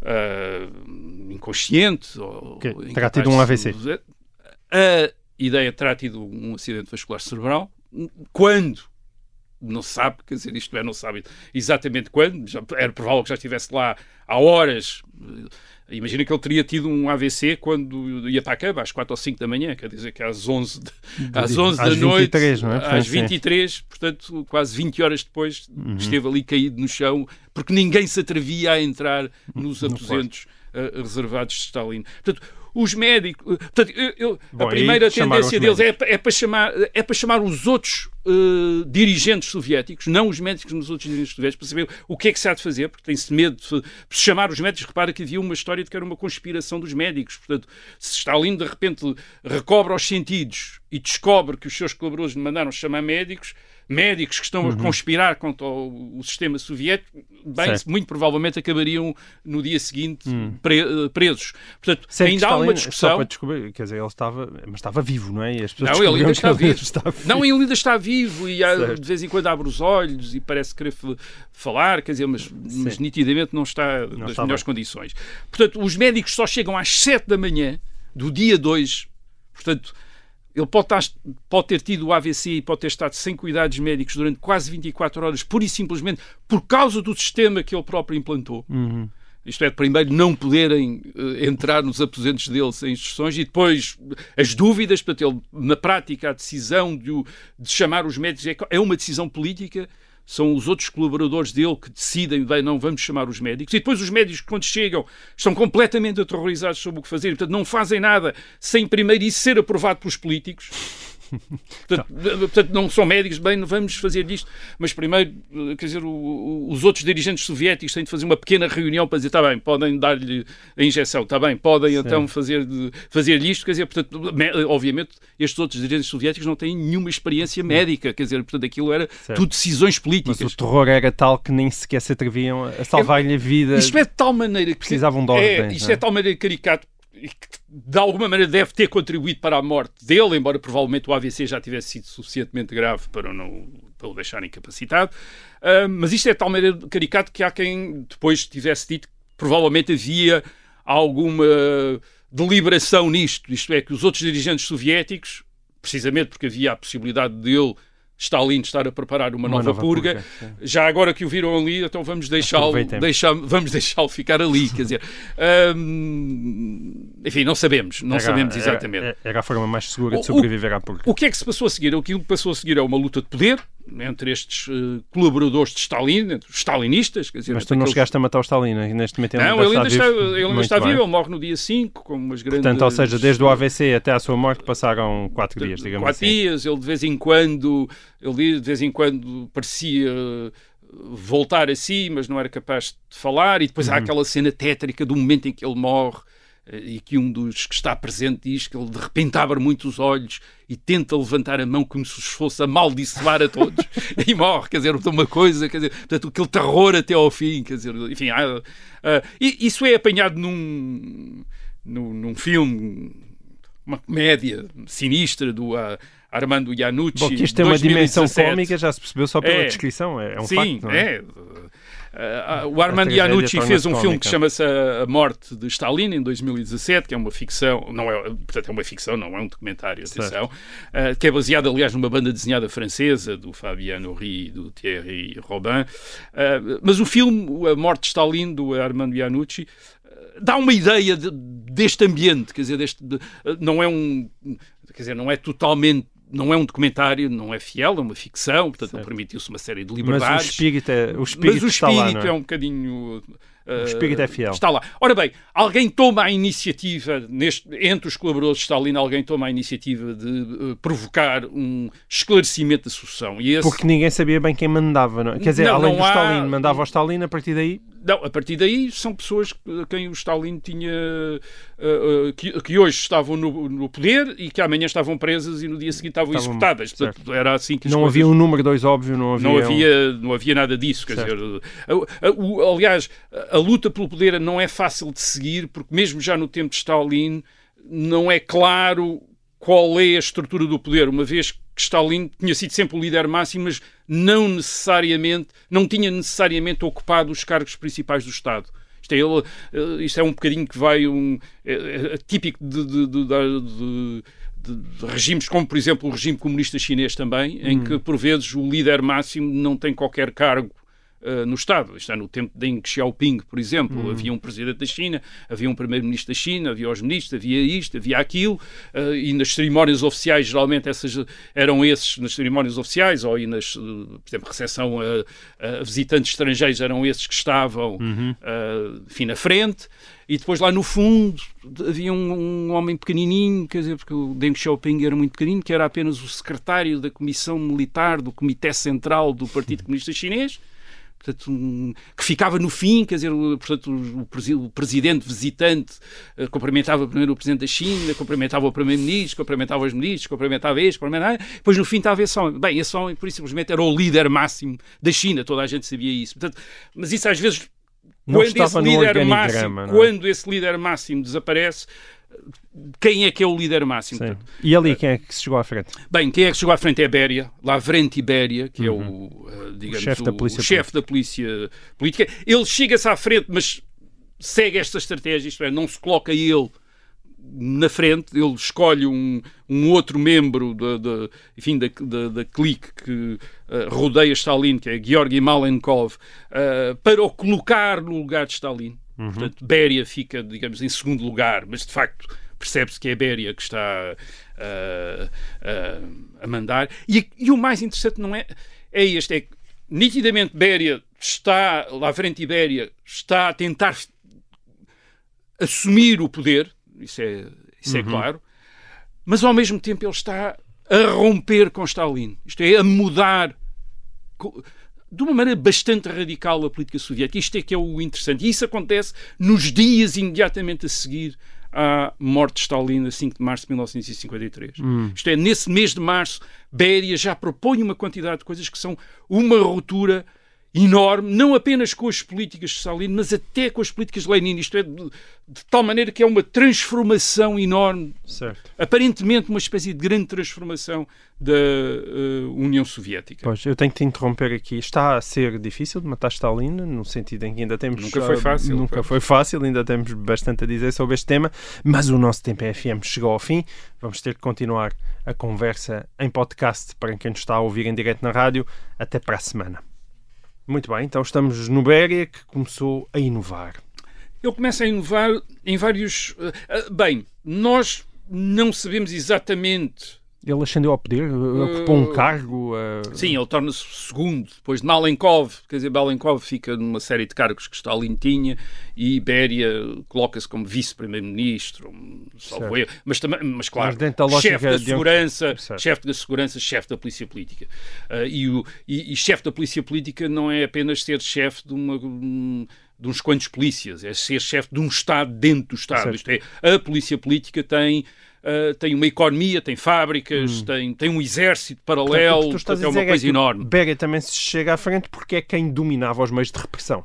uh, inconsciente. Okay. Terá tido um A V C. A ideia terá tido um acidente vascular cerebral. Quando? Não se sabe, quer dizer, isto é, não se sabe exatamente quando. Já, era provável que já estivesse lá há horas. Imagina que ele teria tido um A V C quando ia para a cama, às quatro ou cinco da manhã, quer dizer que às onze, de, às onze às da noite, vinte e três, não é? Às vinte e três, portanto, quase vinte horas depois, uhum. esteve ali caído no chão, porque ninguém se atrevia a entrar nos aposentos uh, reservados de Stalin. Portanto, os médicos... Portanto, eu, eu, Bom, a primeira tendência deles é, é, para chamar, é para chamar os outros uh, dirigentes soviéticos, não os médicos, mas os outros dirigentes soviéticos, para saber o que é que se há de fazer, porque tem-se medo de, de chamar os médicos. Repara que havia uma história de que era uma conspiração dos médicos. Portanto, se Stalin de repente recobra os sentidos e descobre que os seus colaboradores lhe mandaram chamar médicos, médicos que estão uhum. a conspirar contra o, o sistema soviético, bem, certo. muito provavelmente acabariam no dia seguinte uhum. pre, presos. Portanto, certo, ainda Stalin, há uma discussão... Só para descobrir, quer dizer, ele estava, mas estava vivo, não é? E as pessoas não, ele ainda está vivo. está vivo. Não, ele ainda está vivo. vivo e há, de vez em quando abre os olhos e parece querer falar, quer dizer, mas, mas nitidamente não está não nas está melhores bem. condições. Portanto, os médicos só chegam às sete da manhã do dia dois, portanto, ele pode, estar, pode ter tido o A V C e pode ter estado sem cuidados médicos durante quase vinte e quatro horas, pura e simplesmente por causa do sistema que ele próprio implantou. Uhum. Isto é, primeiro não poderem uh, entrar nos aposentos dele sem instruções e depois as dúvidas, portanto, ele, na prática, a decisão de, de chamar os médicos é, é uma decisão política. São os outros colaboradores dele que decidem, bem, não vamos chamar os médicos. E depois os médicos, quando chegam, estão completamente aterrorizados sobre o que fazer. Portanto, não fazem nada sem primeiro isso ser aprovado pelos políticos. Portanto, portanto, não são médicos, bem, vamos fazer disto, mas primeiro, quer dizer, o, o, os outros dirigentes soviéticos têm de fazer uma pequena reunião para dizer, está bem, podem dar-lhe a injeção, está bem, podem Sim. então fazer, fazer isto, quer dizer, portanto, obviamente, estes outros dirigentes soviéticos não têm nenhuma experiência médica, quer dizer, portanto, aquilo era certo. tudo decisões políticas. Mas o terror era tal que nem sequer se atreviam a salvar-lhe a vida. Isto é de tal maneira que... Precisavam de ordens. É, isto é de tal maneira caricato e que de alguma maneira deve ter contribuído para a morte dele, embora provavelmente o A V C já tivesse sido suficientemente grave para, não, para o deixar incapacitado. Uh, mas isto é de tal maneira caricato que há quem depois tivesse dito que provavelmente havia alguma deliberação nisto, isto é, que os outros dirigentes soviéticos, precisamente porque havia a possibilidade dele, Stalin, estar a preparar uma, uma nova, nova purga, purga já agora que o viram ali, então vamos deixá-lo deixá, vamos deixá-lo ficar ali, quer dizer, hum, enfim, não sabemos, não era, sabemos exatamente. Era, era a forma mais segura de sobreviver o, à purga. O que é que se passou a seguir? O que passou a seguir é uma luta de poder entre estes uh, colaboradores de Stalin, entre os stalinistas. Quer dizer, mas tu não aqueles... chegaste a matar o Stalin, neste momento ele não, não ele ainda está, está, vivo, ele ainda está vivo, ele morre no dia cinco, com umas grandes... Portanto, ou seja, desde o A V C até à sua morte passaram quatro dias, digamos quatro assim. dias, ele de vez em quando, ele de vez em quando parecia voltar a si, mas não era capaz de falar, e depois uhum. há aquela cena tétrica do momento em que ele morre, e que um dos que está presente diz que ele de repente abre muito os olhos e tenta levantar a mão como se fosse amaldiçoar a todos e morre, quer dizer, uma coisa, quer dizer, portanto, aquele terror até ao fim, quer dizer, enfim, há, uh, isso é apanhado num, num, num filme, uma comédia sinistra do uh, Armando Iannucci. Bom, que isto tem uma dimensão cómica, já se percebeu só pela é, descrição, é, é um sim, facto, não é? é. Uh, o Armando Iannucci fez um filme que chama-se A Morte de Stalin, em dois mil e dezassete, que é uma ficção, não é, portanto é uma ficção, não é um documentário, atenção, uh, que é baseado, aliás, numa banda desenhada francesa, do Fabien Horry e do Thierry Robin. Uh, mas o filme, A Morte de Stalin, do Armando Iannucci, uh, dá uma ideia de, deste ambiente, quer dizer, deste, de, uh, não é um, quer dizer, não é totalmente não é um documentário, não é fiel, é uma ficção, portanto permitiu-se uma série de liberdades. Mas o espírito é, o espírito mas o está lá, espírito não é? é um bocadinho... Uh, o espírito é fiel. Está lá. Ora bem, alguém toma a iniciativa, neste, entre os colaboradores de Stalin, alguém toma a iniciativa de uh, provocar um esclarecimento da sucessão. E esse... Porque ninguém sabia bem quem mandava, não é? Quer dizer, não, além não do há... Stalin, mandava ao Stalin, a partir daí... Não, a partir daí são pessoas a quem o Stalin tinha... Uh, uh, que, que hoje estavam no, no poder e que amanhã estavam presas e no dia seguinte estavam, estavam executadas. Portanto, era assim que as não coisas... havia um número dois óbvio, não havia... Não havia, um... não havia nada disso, quer certo. dizer... A, a, o, aliás, a luta pelo poder não é fácil de seguir, porque mesmo já no tempo de Stalin não é claro qual é a estrutura do poder, uma vez que Stalin tinha sido sempre o líder máximo, mas não necessariamente, não tinha necessariamente ocupado os cargos principais do Estado. Isto é, ele, isto é um bocadinho que vai um, é, é típico de, de, de, de De, de regimes como, por exemplo, o regime comunista chinês também, em hum. que, por vezes, o líder máximo não tem qualquer cargo uh, no Estado. Isto é no tempo de Deng Xiaoping, por exemplo. Hum. Havia um presidente da China, havia um primeiro-ministro da China, havia os ministros, havia isto, havia aquilo, uh, e nas cerimónias oficiais, geralmente, essas eram esses, nas cerimónias oficiais, ou e nas, uh, por exemplo, recepção a, a visitantes estrangeiros, eram esses que estavam, uhum. uh, enfim, na frente. E depois lá no fundo havia um, um homem pequenininho, quer dizer, porque o Deng Xiaoping era muito pequenino, que era apenas o secretário da Comissão Militar do Comitê Central do Partido Comunista Chinês, portanto, um, que ficava no fim, quer dizer, o, portanto, o, o presidente visitante uh, cumprimentava primeiro o presidente da China, cumprimentava o primeiro-ministro, cumprimentava os ministros, cumprimentava este, cumprimentava... depois no fim estava esse homem. Bem, esse homem, por isso, simplesmente era o líder máximo da China, toda a gente sabia isso. Portanto, mas isso às vezes... Não quando esse, líder máximo, não é? quando esse líder máximo desaparece, quem é que é o líder máximo. Sim. E ali, quem é que se chegou à frente? Bem, quem é que chegou à frente é Béria, Lavrenti Béria, que uhum. é o, uh, digamos, o chefe da polícia, o chefe da polícia política. Ele chega-se à frente, mas segue esta estratégia, isto é, não se coloca ele na frente, ele escolhe um, um outro membro da, da, enfim, da, da, da clique que uh, rodeia Stalin, que é Georgy Malenkov, uh, para o colocar no lugar de Stalin. Uhum. Portanto, Béria fica, digamos, em segundo lugar, mas de facto percebe-se que é Béria que está uh, uh, a mandar. E, e o mais interessante não é, é este, é que nitidamente Béria está, lá à frente Béria, está a tentar assumir o poder, isso é, isso é uhum. claro, mas ao mesmo tempo ele está a romper com Stalin, isto é, a mudar de uma maneira bastante radical a política soviética. Isto é que é o interessante. E isso acontece nos dias imediatamente a seguir à morte de Stalin, a cinco de março de mil novecentos e cinquenta e três. Hum. Isto é, nesse mês de março, Béria já propõe uma quantidade de coisas que são uma ruptura enorme, não apenas com as políticas de Stalin, mas até com as políticas de Lenin. Isto é, de, de tal maneira que é uma transformação enorme, certo. Aparentemente uma espécie de grande transformação da uh, União Soviética. Pois, eu tenho que te interromper aqui. Está a ser difícil de matar Stalin, no sentido em que ainda temos... Nunca foi fácil. Uh, nunca foi fácil, ainda temos bastante a dizer sobre este tema, mas o nosso Tempo F M chegou ao fim. Vamos ter que continuar a conversa em podcast para quem nos está a ouvir em direto na rádio. Até para a semana. Muito bem, então estamos no Béria, que começou a inovar. Ele começa a inovar em vários... Uh, bem, nós não sabemos exatamente... Ele ascendeu ao poder? Uh, ocupou um cargo? Uh... Sim, ele torna-se segundo, depois de Malenkov. Quer dizer, Malenkov fica numa série de cargos que Stalin tinha e Béria coloca-se como vice-primeiro-ministro, salvo erro. Mas, também, mas claro, mas chefe da segurança, um... chefe da segurança, chefe da polícia política. Uh, e, o, e, e chefe da polícia política não é apenas ser chefe de uma... Um, de uns quantos polícias, é ser chefe de um Estado dentro do Estado. Isto é, a polícia política tem, uh, tem uma economia, tem fábricas, hum. tem, tem um exército paralelo, portanto, é uma coisa é enorme. Béria também se chega à frente porque é quem dominava os meios de repressão.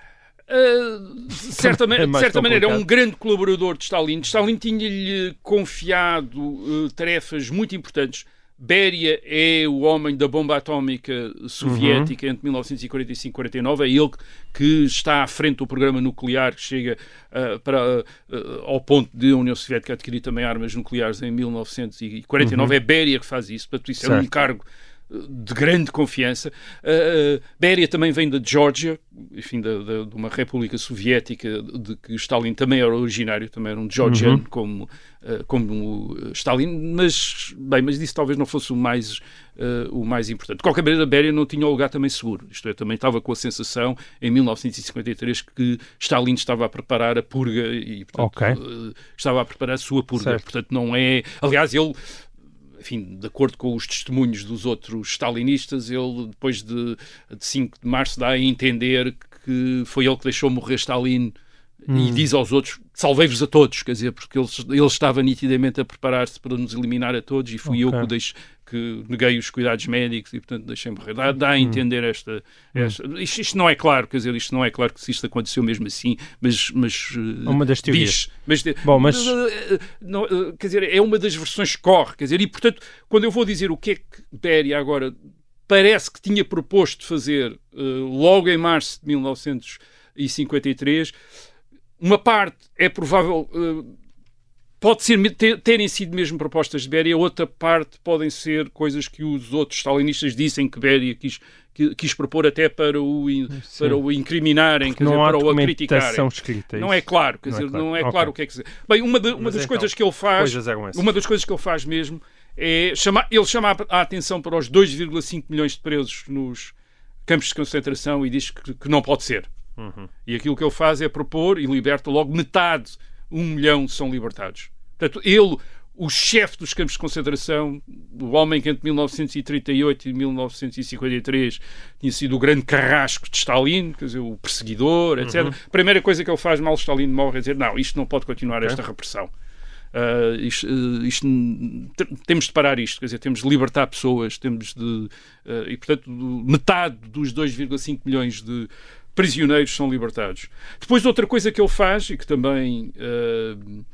Uh, certa é de certa maneira, é um grande colaborador de Stalin. Stalin tinha-lhe confiado uh, tarefas muito importantes. Béria é o homem da bomba atómica soviética uhum. entre mil novecentos e quarenta e cinco e quarenta e nove. É ele que está à frente do programa nuclear que chega uh, para, uh, ao ponto de a União Soviética adquirir também armas nucleares em mil novecentos e quarenta e nove. Uhum. É Béria que faz isso. Portanto, isso certo. É um cargo de grande confiança. Uh, Béria também vem da Geórgia, enfim, de, de, de uma república soviética de que Stalin também era originário, também era um georgiano uhum. como, uh, como Stalin, mas, bem, mas isso talvez não fosse o mais, uh, o mais importante. De qualquer maneira, Béria não tinha o lugar também seguro, isto é, também estava com a sensação, em mil novecentos e cinquenta e três, que Stalin estava a preparar a purga e, portanto, okay. uh, estava a preparar a sua purga, certo. Portanto, não é... Aliás, ele... Enfim, de acordo com os testemunhos dos outros stalinistas, ele, depois de, de cinco de março, dá a entender que foi ele que deixou morrer Stalin hum. e diz aos outros, salvei-vos a todos, quer dizer, porque ele, ele estava nitidamente a preparar-se para nos eliminar a todos e fui okay. eu que, deixe, que neguei os cuidados médicos e, portanto, deixei morrer. Dá, dá a entender hum. esta... esta hum. isto, isto não é claro, quer dizer, isto não é claro que isto aconteceu mesmo assim, mas... mas uma das teorias. Diz, mas, Bom, mas... Não, quer dizer, é uma das versões que corre, quer dizer, e, portanto, quando eu vou dizer o que é que Béria agora parece que tinha proposto fazer uh, logo em março de mil novecentos e cinquenta e três... Uma parte é provável, uh, pode ser, ter, terem sido mesmo propostas de Béria, outra parte podem ser coisas que os outros stalinistas dizem que Béria quis, que, quis propor até para o, para o incriminarem, quer dizer, para o criticarem. Escrita, não é claro, quer não dizer, é claro. não é okay. claro o que é que dizer. Bem, uma, de, uma das então, coisas que ele faz, uma das coisas que ele faz mesmo é chamar, ele chama a atenção para os dois vírgula cinco milhões de presos nos campos de concentração e diz que, que não pode ser. Uhum. E aquilo que ele faz é propor e liberta logo metade, um milhão são libertados. Portanto, ele, o chefe dos campos de concentração, o homem que entre mil novecentos e trinta e oito e mil novecentos e cinquenta e três tinha sido o grande carrasco de Stalin, quer dizer, o perseguidor, etcétera. Uhum. A primeira coisa que ele faz mal Stalin morre é dizer, não, isto não pode continuar, esta okay. repressão. Uh, isto, uh, isto, temos de parar isto, quer dizer, temos de libertar pessoas, temos de... Uh, e, portanto, metade dos dois vírgula cinco milhões de prisioneiros são libertados. Depois, outra coisa que ele faz, e que também uh,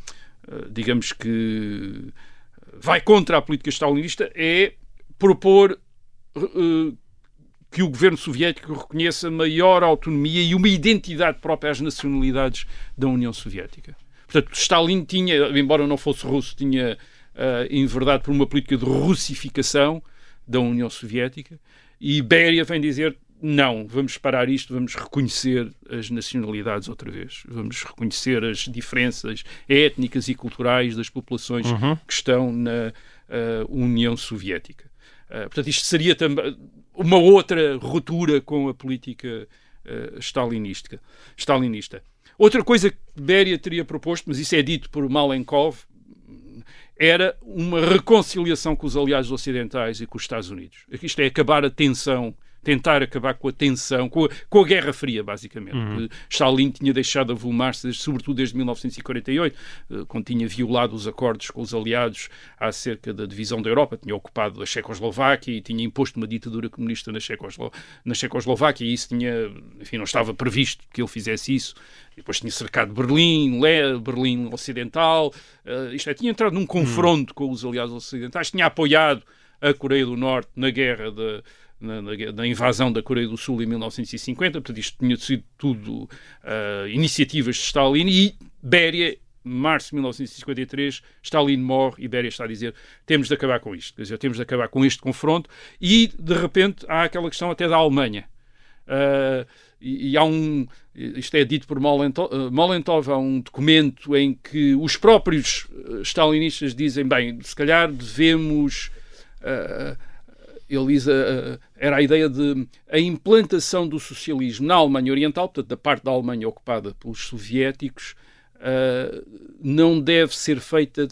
digamos que vai contra a política stalinista, é propor uh, que o governo soviético reconheça maior autonomia e uma identidade própria às nacionalidades da União Soviética. Portanto, Stalin tinha, embora não fosse russo, tinha uh, enverdado por uma política de russificação da União Soviética, e Beria vem dizer: não, vamos parar isto, vamos reconhecer as nacionalidades outra vez, vamos reconhecer as diferenças étnicas e culturais das populações uhum. que estão na uh, União Soviética. Uh, portanto, isto seria também uma outra ruptura com a política uh, stalinista. stalinista. Outra coisa que Beria teria proposto, mas isso é dito por Malenkov, era uma reconciliação com os aliados ocidentais e com os Estados Unidos. Isto é acabar a tensão, tentar acabar com a tensão, com a, com a Guerra Fria, basicamente. Uhum. Stalin tinha deixado a volumar-se, sobretudo desde mil novecentos e quarenta e oito, quando tinha violado os acordos com os aliados acerca da divisão da Europa, tinha ocupado a Checoslováquia e tinha imposto uma ditadura comunista na, Checoslo, na Checoslováquia, e isso tinha, enfim, não estava previsto que ele fizesse isso. E depois tinha cercado Berlim, Le, Berlim Ocidental, uh, isto é, tinha entrado num confronto uhum. com os aliados ocidentais, tinha apoiado a Coreia do Norte na guerra de Na, na, na invasão da Coreia do Sul em mil novecentos e cinquenta, portanto isto tinha sido tudo uh, iniciativas de Stalin, e Beria, março de mil novecentos e cinquenta e três, Stalin morre e Beria está a dizer: temos de acabar com isto, quer dizer, temos de acabar com este confronto, e de repente há aquela questão até da Alemanha. Uh, e, e há um, isto é dito por Molotov, uh, Molotov, há um documento em que os próprios uh, stalinistas dizem: bem, se calhar devemos... Uh, ele diz, uh, era a ideia de a implantação do socialismo na Alemanha Oriental, portanto, da parte da Alemanha ocupada pelos soviéticos, uh, não deve ser feita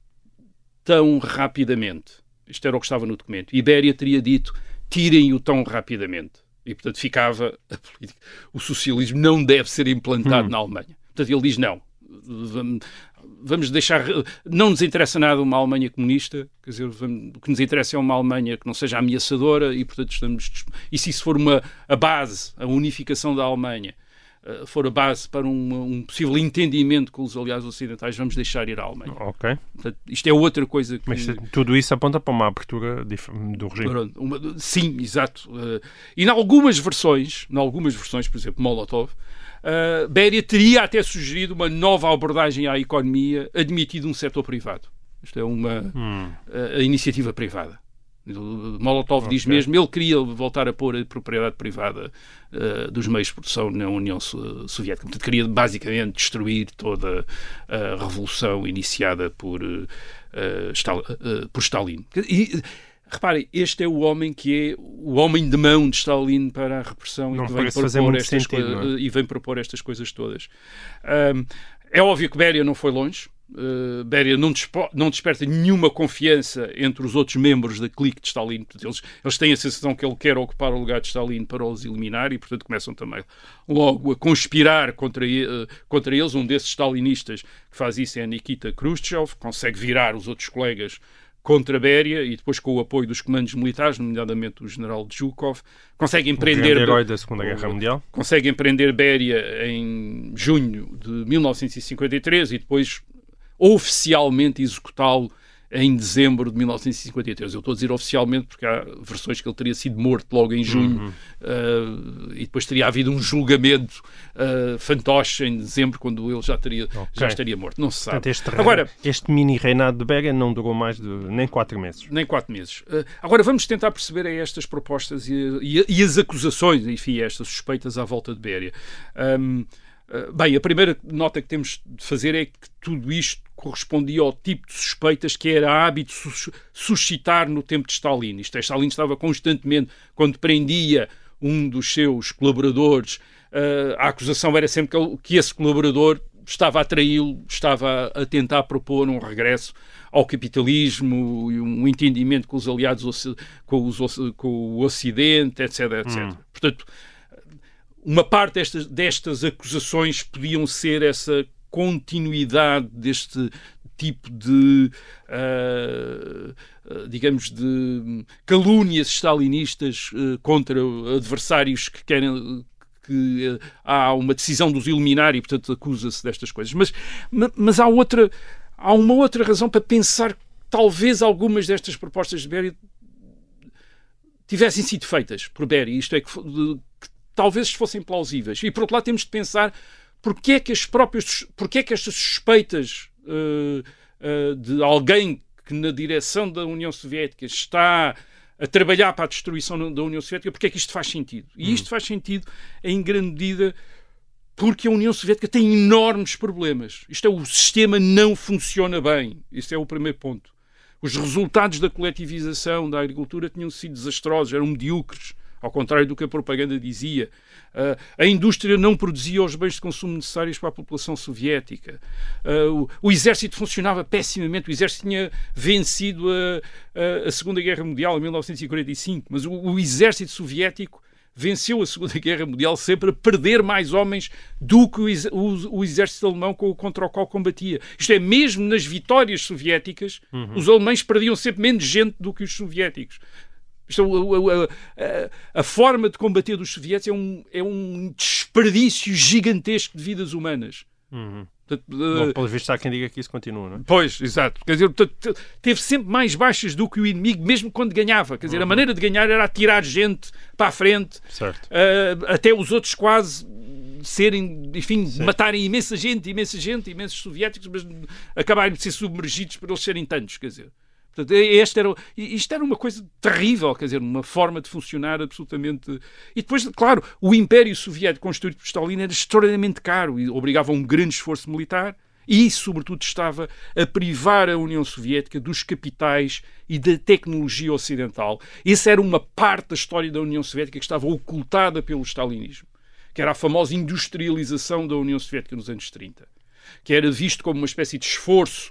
tão rapidamente. Isto era o que estava no documento. Beria teria dito: tirem-o tão rapidamente. E, portanto, ficava a política. O socialismo não deve ser implantado hum. na Alemanha. Portanto, ele diz: não. Vamos deixar... Não nos interessa nada uma Alemanha comunista, quer dizer, vamos, o que nos interessa é uma Alemanha que não seja ameaçadora, e, portanto, estamos... E se isso for uma, a base, a unificação da Alemanha, uh, for a base para um, um possível entendimento com os aliados ocidentais, vamos deixar ir à Alemanha. Ok. Portanto, isto é outra coisa que... Mas tudo isso aponta para uma abertura do regime. Uma, sim, exato. Uh, e em algumas versões, em algumas versões, por exemplo, Molotov, Uh, Beria teria até sugerido uma nova abordagem à economia, admitido um setor privado. Isto é uma hum. uh, a iniciativa privada. Molotov okay. diz mesmo, ele queria voltar a pôr a propriedade privada uh, dos meios de produção na União Soviética. Portanto, queria basicamente destruir toda a revolução iniciada por, uh, Stal, uh, por Stalin. E, reparem, este é o homem que é o homem de mão de Stalin para a repressão, e que vem propor, estas sentido, co- é? e vem propor estas coisas todas. Um, é óbvio que Beria não foi longe. Uh, Beria não, despo- não desperta nenhuma confiança entre os outros membros da clique de Stalin. Eles, eles têm a sensação que ele quer ocupar o lugar de Stalin para os eliminar, e, portanto, começam também logo a conspirar contra, uh, contra eles. Um desses stalinistas que faz isso é Nikita Khrushchev, consegue virar os outros colegas contra Beria, e depois, com o apoio dos comandos militares, nomeadamente o general Zhukov, conseguem prender... O herói da Segunda Guerra Mundial. Conseguem prender Beria em junho de mil novecentos e cinquenta e três e depois oficialmente executá-lo em dezembro de mil novecentos e cinquenta e três. Eu estou a dizer oficialmente porque há versões que ele teria sido morto logo em junho, uhum. uh, e depois teria havido um julgamento uh, fantoche em dezembro, quando ele já, teria, okay. já estaria morto. Não se sabe. Portanto, este, agora, este mini reinado de Beria não durou mais de nem quatro meses. Nem quatro meses. Uh, agora vamos tentar perceber estas propostas e, e, e as acusações, enfim, estas suspeitas à volta de Beria. Um, Uh, bem, a primeira nota que temos de fazer é que tudo isto correspondia ao tipo de suspeitas que era hábito sus- suscitar no tempo de Stalin. Isto é, Stalin estava constantemente, quando prendia um dos seus colaboradores, uh, a acusação era sempre que, ele, que esse colaborador estava a traí-lo, estava a tentar propor um regresso ao capitalismo e um entendimento com os aliados, com, os, com o Ocidente, etc, etcétera. Hum. Portanto, uma parte destas, destas acusações podiam ser essa continuidade deste tipo de, uh, digamos, de calúnias stalinistas uh, contra adversários que querem... que uh, há uma decisão de os eliminar e, portanto, acusa-se destas coisas. Mas, mas há outra... há uma outra razão para pensar que talvez algumas destas propostas de Beria tivessem sido feitas por Beria, isto é, que, de, que talvez fossem plausíveis. E por outro lado temos de pensar porque é que as próprias, porque é que estas suspeitas uh, uh, de alguém que na direção da União Soviética está a trabalhar para a destruição da União Soviética, porque é que isto faz sentido? E isto faz sentido em grande medida porque a União Soviética tem enormes problemas. Isto é, o sistema não funciona bem. Este é o primeiro ponto. Os resultados da coletivização da agricultura tinham sido desastrosos, eram medíocres, ao contrário do que a propaganda dizia. Uh, a indústria não produzia os bens de consumo necessários para a população soviética. Uh, o, o exército funcionava pessimamente. O exército tinha vencido a, a, a Segunda Guerra Mundial em mil novecentos e quarenta e cinco, mas o, o exército soviético venceu a Segunda Guerra Mundial sempre a perder mais homens do que o, o, o exército alemão contra o qual combatia. Isto é, mesmo nas vitórias soviéticas, uhum. os alemães perdiam sempre menos gente do que os soviéticos. Isto, a, a, a, a forma de combater dos soviéticos é um, é um desperdício gigantesco de vidas humanas. Uhum. Portanto, Bom, pelo visto há quem diga que isso continua, não é? Pois, exato. Quer dizer, teve sempre mais baixas do que o inimigo, mesmo quando ganhava. Quer dizer, uhum. a maneira de ganhar era atirar gente para a frente, uh, até os outros quase serem, enfim, Sim. matarem imensa gente, imensa gente, imensos soviéticos, mas acabarem de ser submergidos por eles serem tantos, quer dizer. Portanto, este era, isto era uma coisa terrível, quer dizer, uma forma de funcionar absolutamente... E depois, claro, o Império Soviético construído por Stalin era extraordinariamente caro e obrigava a um grande esforço militar e, sobretudo, estava a privar a União Soviética dos capitais e da tecnologia ocidental. Essa era uma parte da história da União Soviética que estava ocultada pelo stalinismo, que era a famosa industrialização da União Soviética nos anos trinta, que era visto como uma espécie de esforço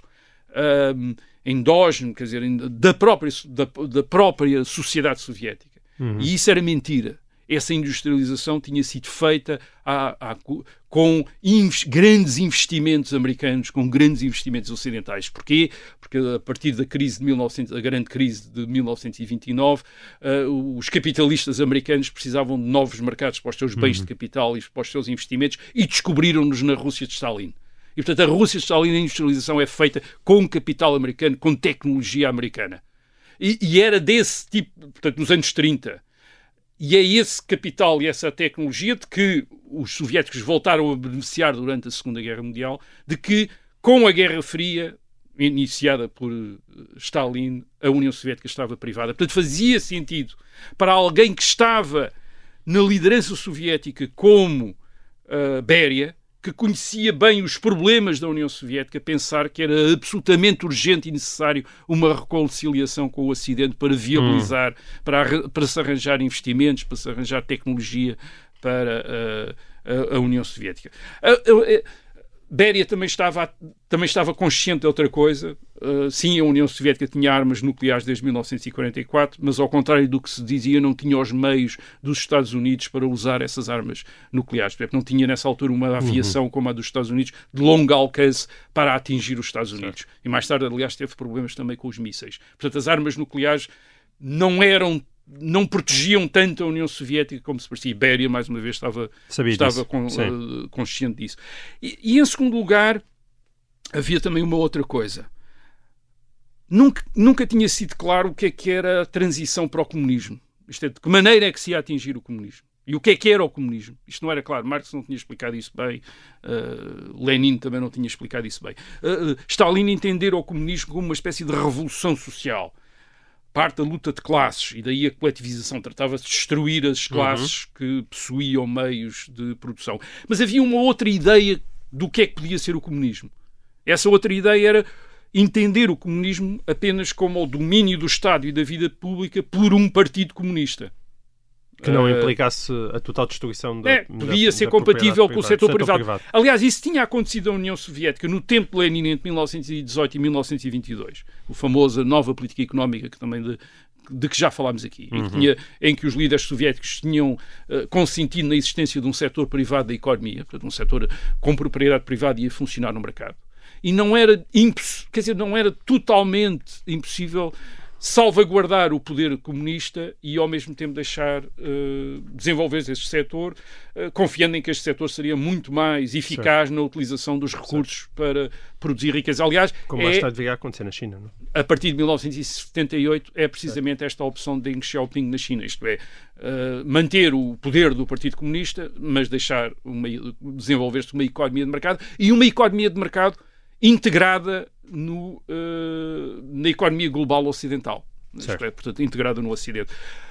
um, endógeno, quer dizer, da própria, da, da própria sociedade soviética. Uhum. E isso era mentira. Essa industrialização tinha sido feita a, a, com inves, grandes investimentos americanos, com grandes investimentos ocidentais. Porquê? Porque a partir da crise de mil e novecentos, a grande crise de mil novecentos e vinte e nove, uh, os capitalistas americanos precisavam de novos mercados para os seus bens uhum. de capital e para os seus investimentos e descobriram-nos na Rússia de Stalin. E, portanto, a Rússia de Stalin, a industrialização é feita com capital americano, com tecnologia americana. E, e era desse tipo, portanto, nos anos trinta. E é esse capital e essa tecnologia de que os soviéticos voltaram a beneficiar durante a Segunda Guerra Mundial, de que, com a Guerra Fria, iniciada por Stalin, a União Soviética estava privada. Portanto, fazia sentido para alguém que estava na liderança soviética como uh, Beria, que conhecia bem os problemas da União Soviética, pensar que era absolutamente urgente e necessário uma reconciliação com o Ocidente para viabilizar, hum. para, para se arranjar investimentos, para se arranjar tecnologia para uh, a, a União Soviética. Uh, uh, uh, Beria também estava, também estava consciente de outra coisa. Uh, sim, a União Soviética tinha armas nucleares desde mil novecentos e quarenta e quatro, mas ao contrário do que se dizia, não tinha os meios dos Estados Unidos para usar essas armas nucleares. Não tinha nessa altura uma aviação uhum. como a dos Estados Unidos, de longo alcance para atingir os Estados Unidos. Certo. E mais tarde, aliás, teve problemas também com os mísseis. Portanto, as armas nucleares não eram não protegiam tanto a União Soviética como se parecia. Beria, mais uma vez, estava, estava con, uh, consciente disso. E, e, em segundo lugar, havia também uma outra coisa. Nunca, nunca tinha sido claro o que é que era a transição para o comunismo. Isto é, de que maneira é que se ia atingir o comunismo. E o que é que era o comunismo? Isto não era claro. Marx não tinha explicado isso bem. Uh, Lenin também não tinha explicado isso bem. Uh, uh, Stalin entender o comunismo como uma espécie de revolução social. Parte da luta de classes, e daí a coletivização tratava-se de destruir as classes uhum. que possuíam meios de produção. Mas havia uma outra ideia do que é que podia ser o comunismo. Essa outra ideia era entender o comunismo apenas como o domínio do Estado e da vida pública por um partido comunista. Que não implicasse a total destruição da, é, podia da, ser da compatível com o setor, setor privado. privado. Aliás, isso tinha acontecido na União Soviética no tempo de Lenin entre mil novecentos e dezoito e mil novecentos e vinte e dois. O famoso nova política económica que também de, de que já falámos aqui, uhum. em, que tinha, em que os líderes soviéticos tinham uh, consentido na existência de um setor privado da economia, portanto, um setor com propriedade privada e a funcionar no mercado. E não era, imposs... Quer dizer, não era totalmente impossível salvaguardar o poder comunista e, ao mesmo tempo, deixar uh, desenvolver esse setor, uh, confiando em que este setor seria muito mais eficaz certo. na utilização dos recursos certo. para produzir riqueza. Aliás, como é, mais tarde viria a acontecer na China, não? A partir de mil novecentos e setenta e oito é precisamente certo. esta opção de Deng Xiaoping na China, isto é, uh, manter o poder do Partido Comunista, mas deixar uma, desenvolver-se uma economia de mercado e uma economia de mercado integrada no, uh, na economia global ocidental. Isto é, portanto, integrada no Ocidente.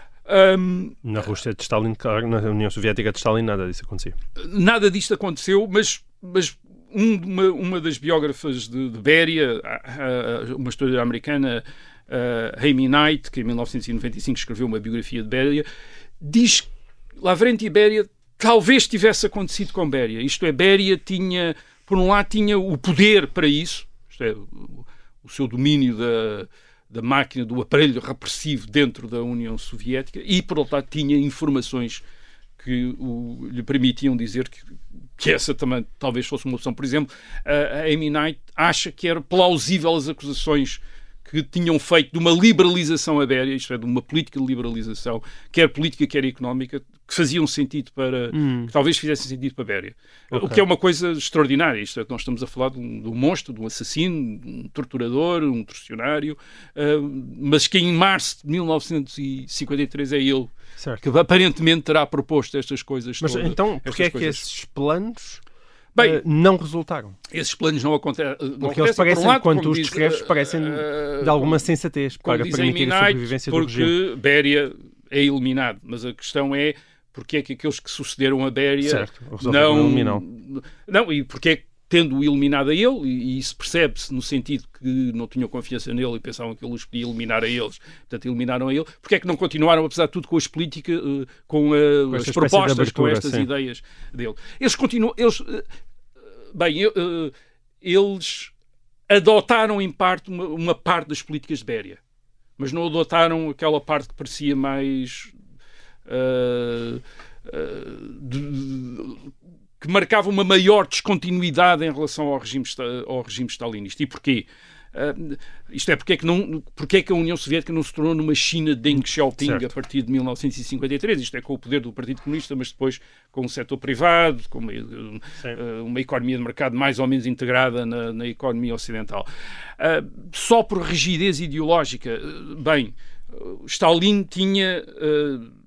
Um, na Rússia de Stalin, na União Soviética de Stalin, nada disso acontecia. Nada disto aconteceu, mas, mas um, uma, uma das biógrafas de, de Beria, uma historiadora americana, uh, Amy Knight, que em mil novecentos e noventa e cinco escreveu uma biografia de Beria, diz que Lavrenti Beria talvez tivesse acontecido com Beria. Isto é, Beria tinha, por um lado, tinha o poder para isso, isto é, o, o seu domínio da, da máquina, do aparelho repressivo dentro da União Soviética, e, por outro lado, tinha informações que o, lhe permitiam dizer que, que essa também talvez fosse uma opção. Por exemplo, a, a Amy Knight acha que era plausível as acusações que tinham feito de uma liberalização à Beria, isto é, de uma política de liberalização, quer política, quer económica, que faziam sentido para... Hum. que talvez fizessem sentido para a Beria. Okay. O que é uma coisa extraordinária. Isto é, nós estamos a falar de um, de um monstro, de um assassino, de um torturador, um torcionário, uh, mas que em março de mil novecentos e cinquenta e três é ele certo. que aparentemente terá proposto estas coisas mas todas. Então, porque é que esses planos... Bem, uh, não resultaram. Esses planos não, aconte não porque acontecem. Eles parecem, por um lado, quando os diz, descreves, parecem uh, de alguma sensatez para permitir a sobrevivência do regime. Porque Beria é eliminado, mas a questão é porque é que aqueles que sucederam a Beria certo, não... Não, e porque é que, tendo-o eliminado a ele, e, e isso percebe-se no sentido que não tinham confiança nele e pensavam que ele os podia eliminar a eles, portanto eliminaram a ele, porque é que não continuaram, apesar de tudo, com as políticas, uh, com, uh, com as propostas, abertura, com estas sim. ideias dele. Eles continuam... Eles, uh, bem, uh, eles adotaram em parte uma, uma parte das políticas de Beria, mas não adotaram aquela parte que parecia mais... Uh, uh, de, de, que marcava uma maior descontinuidade em relação ao regime, ao regime stalinista. E porquê? Uh, isto é, porque é, que não, porque é que a União Soviética não se tornou numa China de Deng Xiaoping certo. a partir de mil novecentos e cinquenta e três? Isto é, com o poder do Partido Comunista, mas depois com o setor privado, com uma, uh, uma economia de mercado mais ou menos integrada na, na economia ocidental. Uh, só por rigidez ideológica, uh, bem, uh, Stalin tinha... Uh,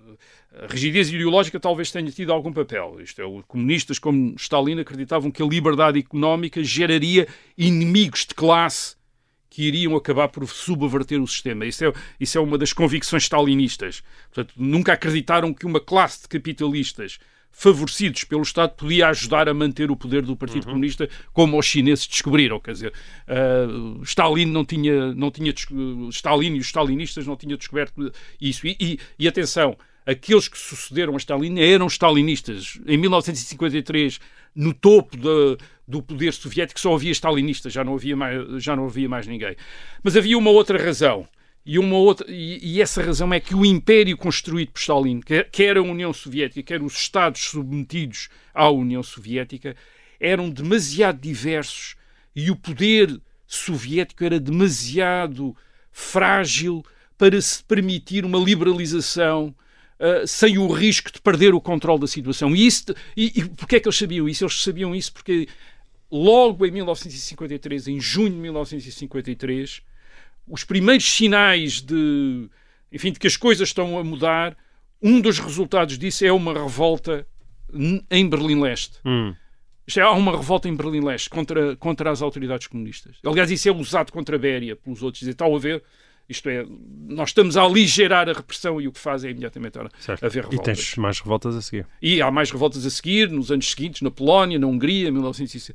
a rigidez ideológica talvez tenha tido algum papel. Isto é, os comunistas como Stalin acreditavam que a liberdade económica geraria inimigos de classe que iriam acabar por subverter o sistema. Isso é, isso é uma das convicções stalinistas. Portanto, nunca acreditaram que uma classe de capitalistas favorecidos pelo Estado podia ajudar a manter o poder do Partido uhum. Comunista, como os chineses descobriram. Quer dizer, uh, Stalin não tinha, não tinha Stalin e os stalinistas não tinham descoberto isso. E, e, e atenção, aqueles que sucederam a Stalin eram stalinistas. Em mil novecentos e cinquenta e três, no topo de, do poder soviético, só havia stalinistas, já não havia mais, já não havia mais ninguém. Mas havia uma outra razão. E, uma outra, e, e essa razão é que o império construído por Stalin, quer, quer a União Soviética, quer os Estados submetidos à União Soviética, eram demasiado diversos e o poder soviético era demasiado frágil para se permitir uma liberalização uh, sem o risco de perder o controle da situação. E, isso, e, e porquê é que eles sabiam isso? Eles sabiam isso porque logo em mil novecentos e cinquenta e três, em junho de mil novecentos e cinquenta e três, os primeiros sinais de, enfim, de que as coisas estão a mudar, um dos resultados disso é uma revolta em Berlim-Leste. Hum. Isto é, há uma revolta em Berlim-Leste contra, contra as autoridades comunistas. Aliás, isso é usado contra a Beria pelos outros. Dizem, estão a ver, isto é, nós estamos a aligerar a repressão e o que faz é imediatamente haver revoltas. E tens mais revoltas a seguir. E há mais revoltas a seguir, nos anos seguintes, na Polónia, na Hungria, em mil novecentos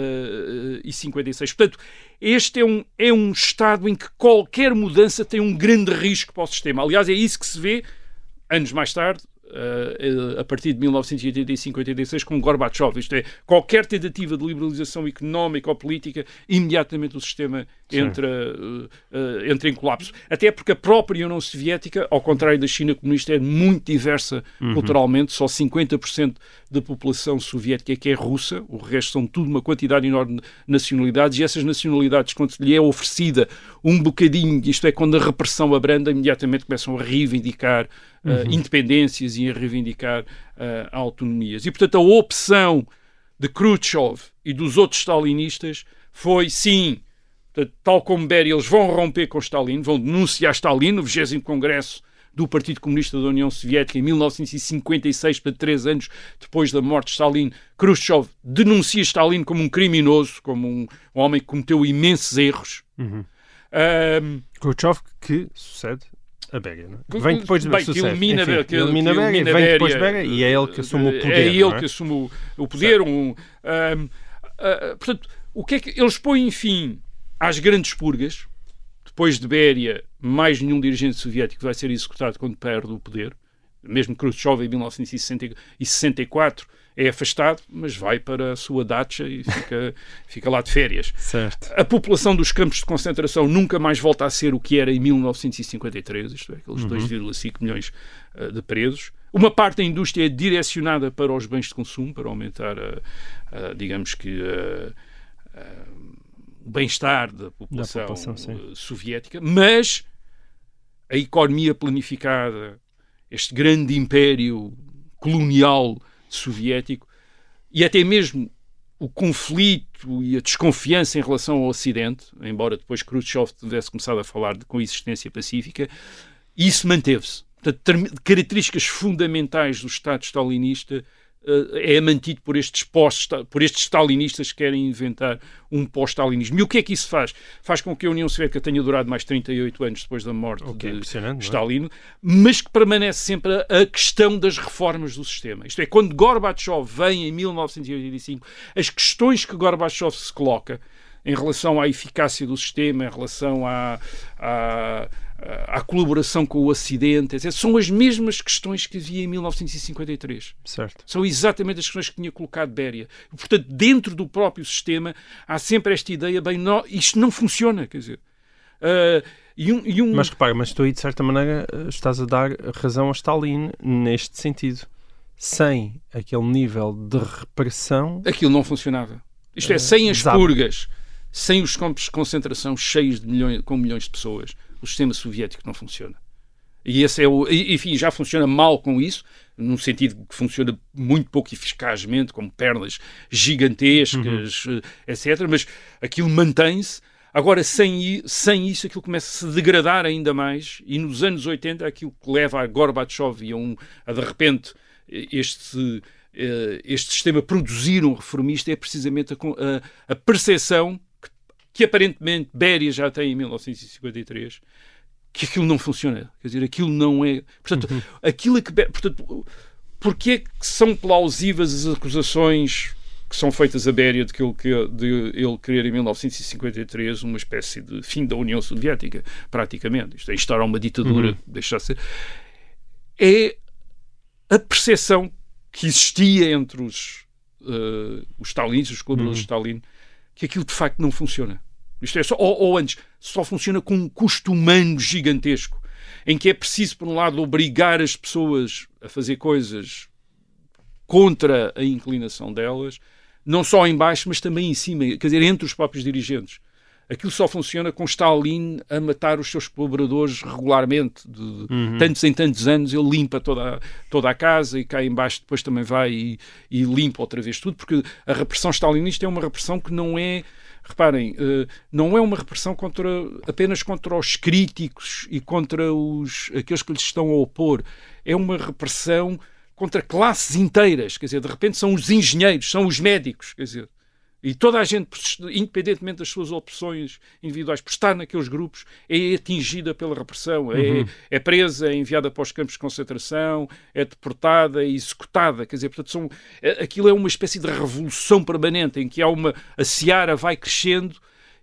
e cinquenta e seis. Portanto, este é um, é um Estado em que qualquer mudança tem um grande risco para o sistema. Aliás, é isso que se vê, anos mais tarde, uh, a partir de mil novecentos e oitenta e cinco, oitenta e seis com Gorbachev. Isto é, qualquer tentativa de liberalização económica ou política, imediatamente o sistema entra, uh, uh, entra em colapso. Até porque a própria União Soviética, ao contrário da China comunista, é muito diversa uhum. culturalmente. Só cinquenta por cento da população soviética é que é russa, o resto são tudo uma quantidade enorme de nacionalidades, e essas nacionalidades, quando lhe é oferecida um bocadinho, isto é, quando a repressão abranda, imediatamente começam a reivindicar uh, uhum. independências e a reivindicar uh, autonomias. E, portanto, a opção de Khrushchev e dos outros stalinistas foi, sim, portanto, tal como Beria, eles vão romper com Stalin, vão denunciar Stalin no vigésimo Congresso do Partido Comunista da União Soviética em mil novecentos e cinquenta e seis, para três anos depois da morte de Stalin. Khrushchev denuncia Stalin como um criminoso, como um, um homem que cometeu imensos erros. Uhum. Um, Khrushchev que sucede a Beria, não é? Vem depois de bem, sucede. que elimina, Enfim, que, elimina que Beria, elimina vem Beria, depois de Beria e é ele que assume o poder. É ele não é? que assume o poder. Um, um, uh, portanto, o que é que eles põem fim às grandes purgas? Depois de Beria, mais nenhum dirigente soviético vai ser executado quando perde o poder. Mesmo Khrushchev, em mil novecentos e sessenta e quatro, é afastado, mas vai para a sua dacha e fica, fica lá de férias. Certo. A população dos campos de concentração nunca mais volta a ser o que era em mil novecentos e cinquenta e três, isto é, aqueles uhum. dois vírgula cinco milhões uh, de presos. Uma parte da indústria é direcionada para os bens de consumo, para aumentar, a, a, digamos que... A, a, o bem-estar da população, da população soviética, mas a economia planificada, este grande império colonial soviético e até mesmo o conflito e a desconfiança em relação ao Ocidente, embora depois Khrushchev tivesse começado a falar de coexistência pacífica, isso manteve-se. Portanto, características fundamentais do Estado stalinista é mantido por estes pós, por estes stalinistas que querem inventar um pós-stalinismo. E o que é que isso faz? Faz com que a União Soviética tenha durado mais trinta e oito anos depois da morte okay, de Stalin, é? Mas que permanece sempre a questão das reformas do sistema. Isto é, quando Gorbachev vem em mil novecentos e oitenta e cinco, as questões que Gorbachev se coloca em relação à eficácia do sistema, em relação à, à, à colaboração com o Ocidente, etcétera, são as mesmas questões que havia em mil novecentos e cinquenta e três. Certo. São exatamente as questões que tinha colocado Beria. Portanto, dentro do próprio sistema, há sempre esta ideia, bem, não, isto não funciona, quer dizer... Uh, e um, e um... Mas repara, mas tu aí, de certa maneira, estás a dar razão a Stalin neste sentido. Sem aquele nível de repressão... Aquilo não funcionava. Isto é, sem as Exato. purgas, sem os campos de concentração cheios de milhões, com milhões de pessoas, o sistema soviético não funciona. E esse é o, enfim, já funciona mal com isso, no sentido que funciona muito pouco eficazmente, com pernas gigantescas, uhum. etcétera. Mas aquilo mantém-se. Agora, sem, sem isso, aquilo começa a se degradar ainda mais. E nos anos oitenta, aquilo que leva a Gorbachev e a, um, a de repente, este, este sistema produzir um reformista é precisamente a, a, a percepção que aparentemente Beria já tem em mil novecentos e cinquenta e três, que aquilo não funciona. Quer dizer, aquilo não é... Portanto, uhum. aquilo é que... Portanto, porquê é que são plausíveis as acusações que são feitas a Beria de, que ele, de ele querer em mil novecentos e cinquenta e três uma espécie de fim da União Soviética, praticamente? Isto é instaurar uma ditadura, uhum. deixar de ser... É a percepção que existia entre os, uh, os stalinistas, os colaboradores uhum. de Stalin, que aquilo de facto não funciona. Isto é, só, ou, ou antes, só funciona com um custo humano gigantesco, em que é preciso, por um lado, obrigar as pessoas a fazer coisas contra a inclinação delas, não só em baixo, mas também em cima, quer dizer, entre os próprios dirigentes. Aquilo só funciona com Stalin a matar os seus colaboradores regularmente, de uhum. tantos em tantos anos. Ele limpa toda a, toda a casa e cá em baixo depois também vai e, e limpa outra vez tudo, porque a repressão stalinista é uma repressão que não é, reparem, uh, não é uma repressão contra, apenas contra os críticos e contra os, aqueles que lhes estão a opor. É uma repressão contra classes inteiras, quer dizer, de repente são os engenheiros, são os médicos, quer dizer, e toda a gente, independentemente das suas opções individuais, por estar naqueles grupos, é atingida pela repressão, uhum. é, é presa, é enviada para os campos de concentração, é deportada, é executada. Quer dizer, portanto, são, é, aquilo é uma espécie de revolução permanente em que há uma, a seara vai crescendo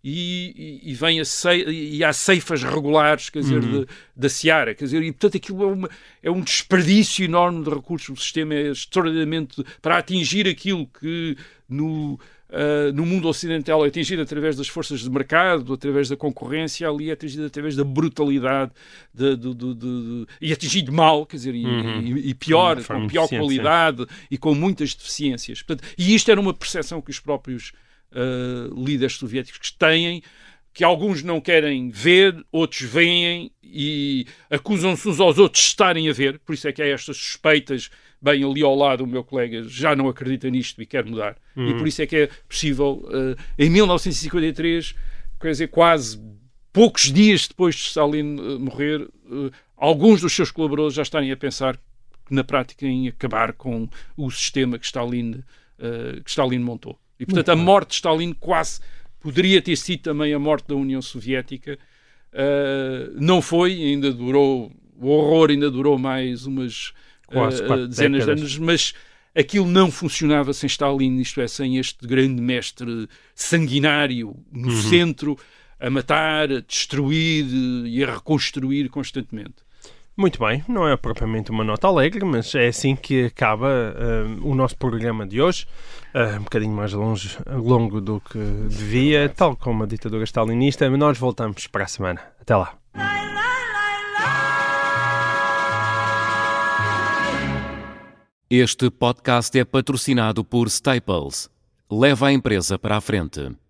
e, e, e, vem a ce... e há ceifas regulares, quer dizer, Uhum. de, da seara, quer dizer, e portanto aquilo é, uma, é um desperdício enorme de recursos, o sistema é extraordinariamente, para atingir aquilo que no, uh, no mundo ocidental é atingido através das forças de mercado, através da concorrência, ali é atingido através da brutalidade, de, de, de, de, de, e atingido mal, quer dizer, Uhum. e, e pior, De forma com pior eficiente, qualidade e com muitas deficiências. Portanto, e isto era uma percepção que os próprios uh, líderes soviéticos têm, que alguns não querem ver, outros veem e acusam-se uns aos outros de estarem a ver, por isso é que há estas suspeitas. Bem, ali ao lado o meu colega já não acredita nisto e quer mudar. Uhum. E por isso é que é possível, uh, em mil novecentos e cinquenta e três, quer dizer, quase poucos dias depois de Stalin uh, morrer, uh, alguns dos seus colaboradores já estarem a pensar na prática em acabar com o sistema que Stalin, uh, que Stalin montou. E, portanto, a morte de Stalin quase poderia ter sido também a morte da União Soviética. Uh, não foi, ainda durou, o horror ainda durou mais umas quase uh, dezenas décadas. de anos, mas aquilo não funcionava sem Stalin, isto é, sem este grande mestre sanguinário no uhum. centro, a matar, a destruir e a reconstruir constantemente. Muito bem, não é propriamente uma nota alegre, mas é assim que acaba uh, o nosso programa de hoje, uh, um bocadinho mais longe, longo do que devia, tal como a ditadura stalinista, mas nós voltamos para a semana. Até lá. Este podcast é patrocinado por Staples. Leva a empresa para a frente.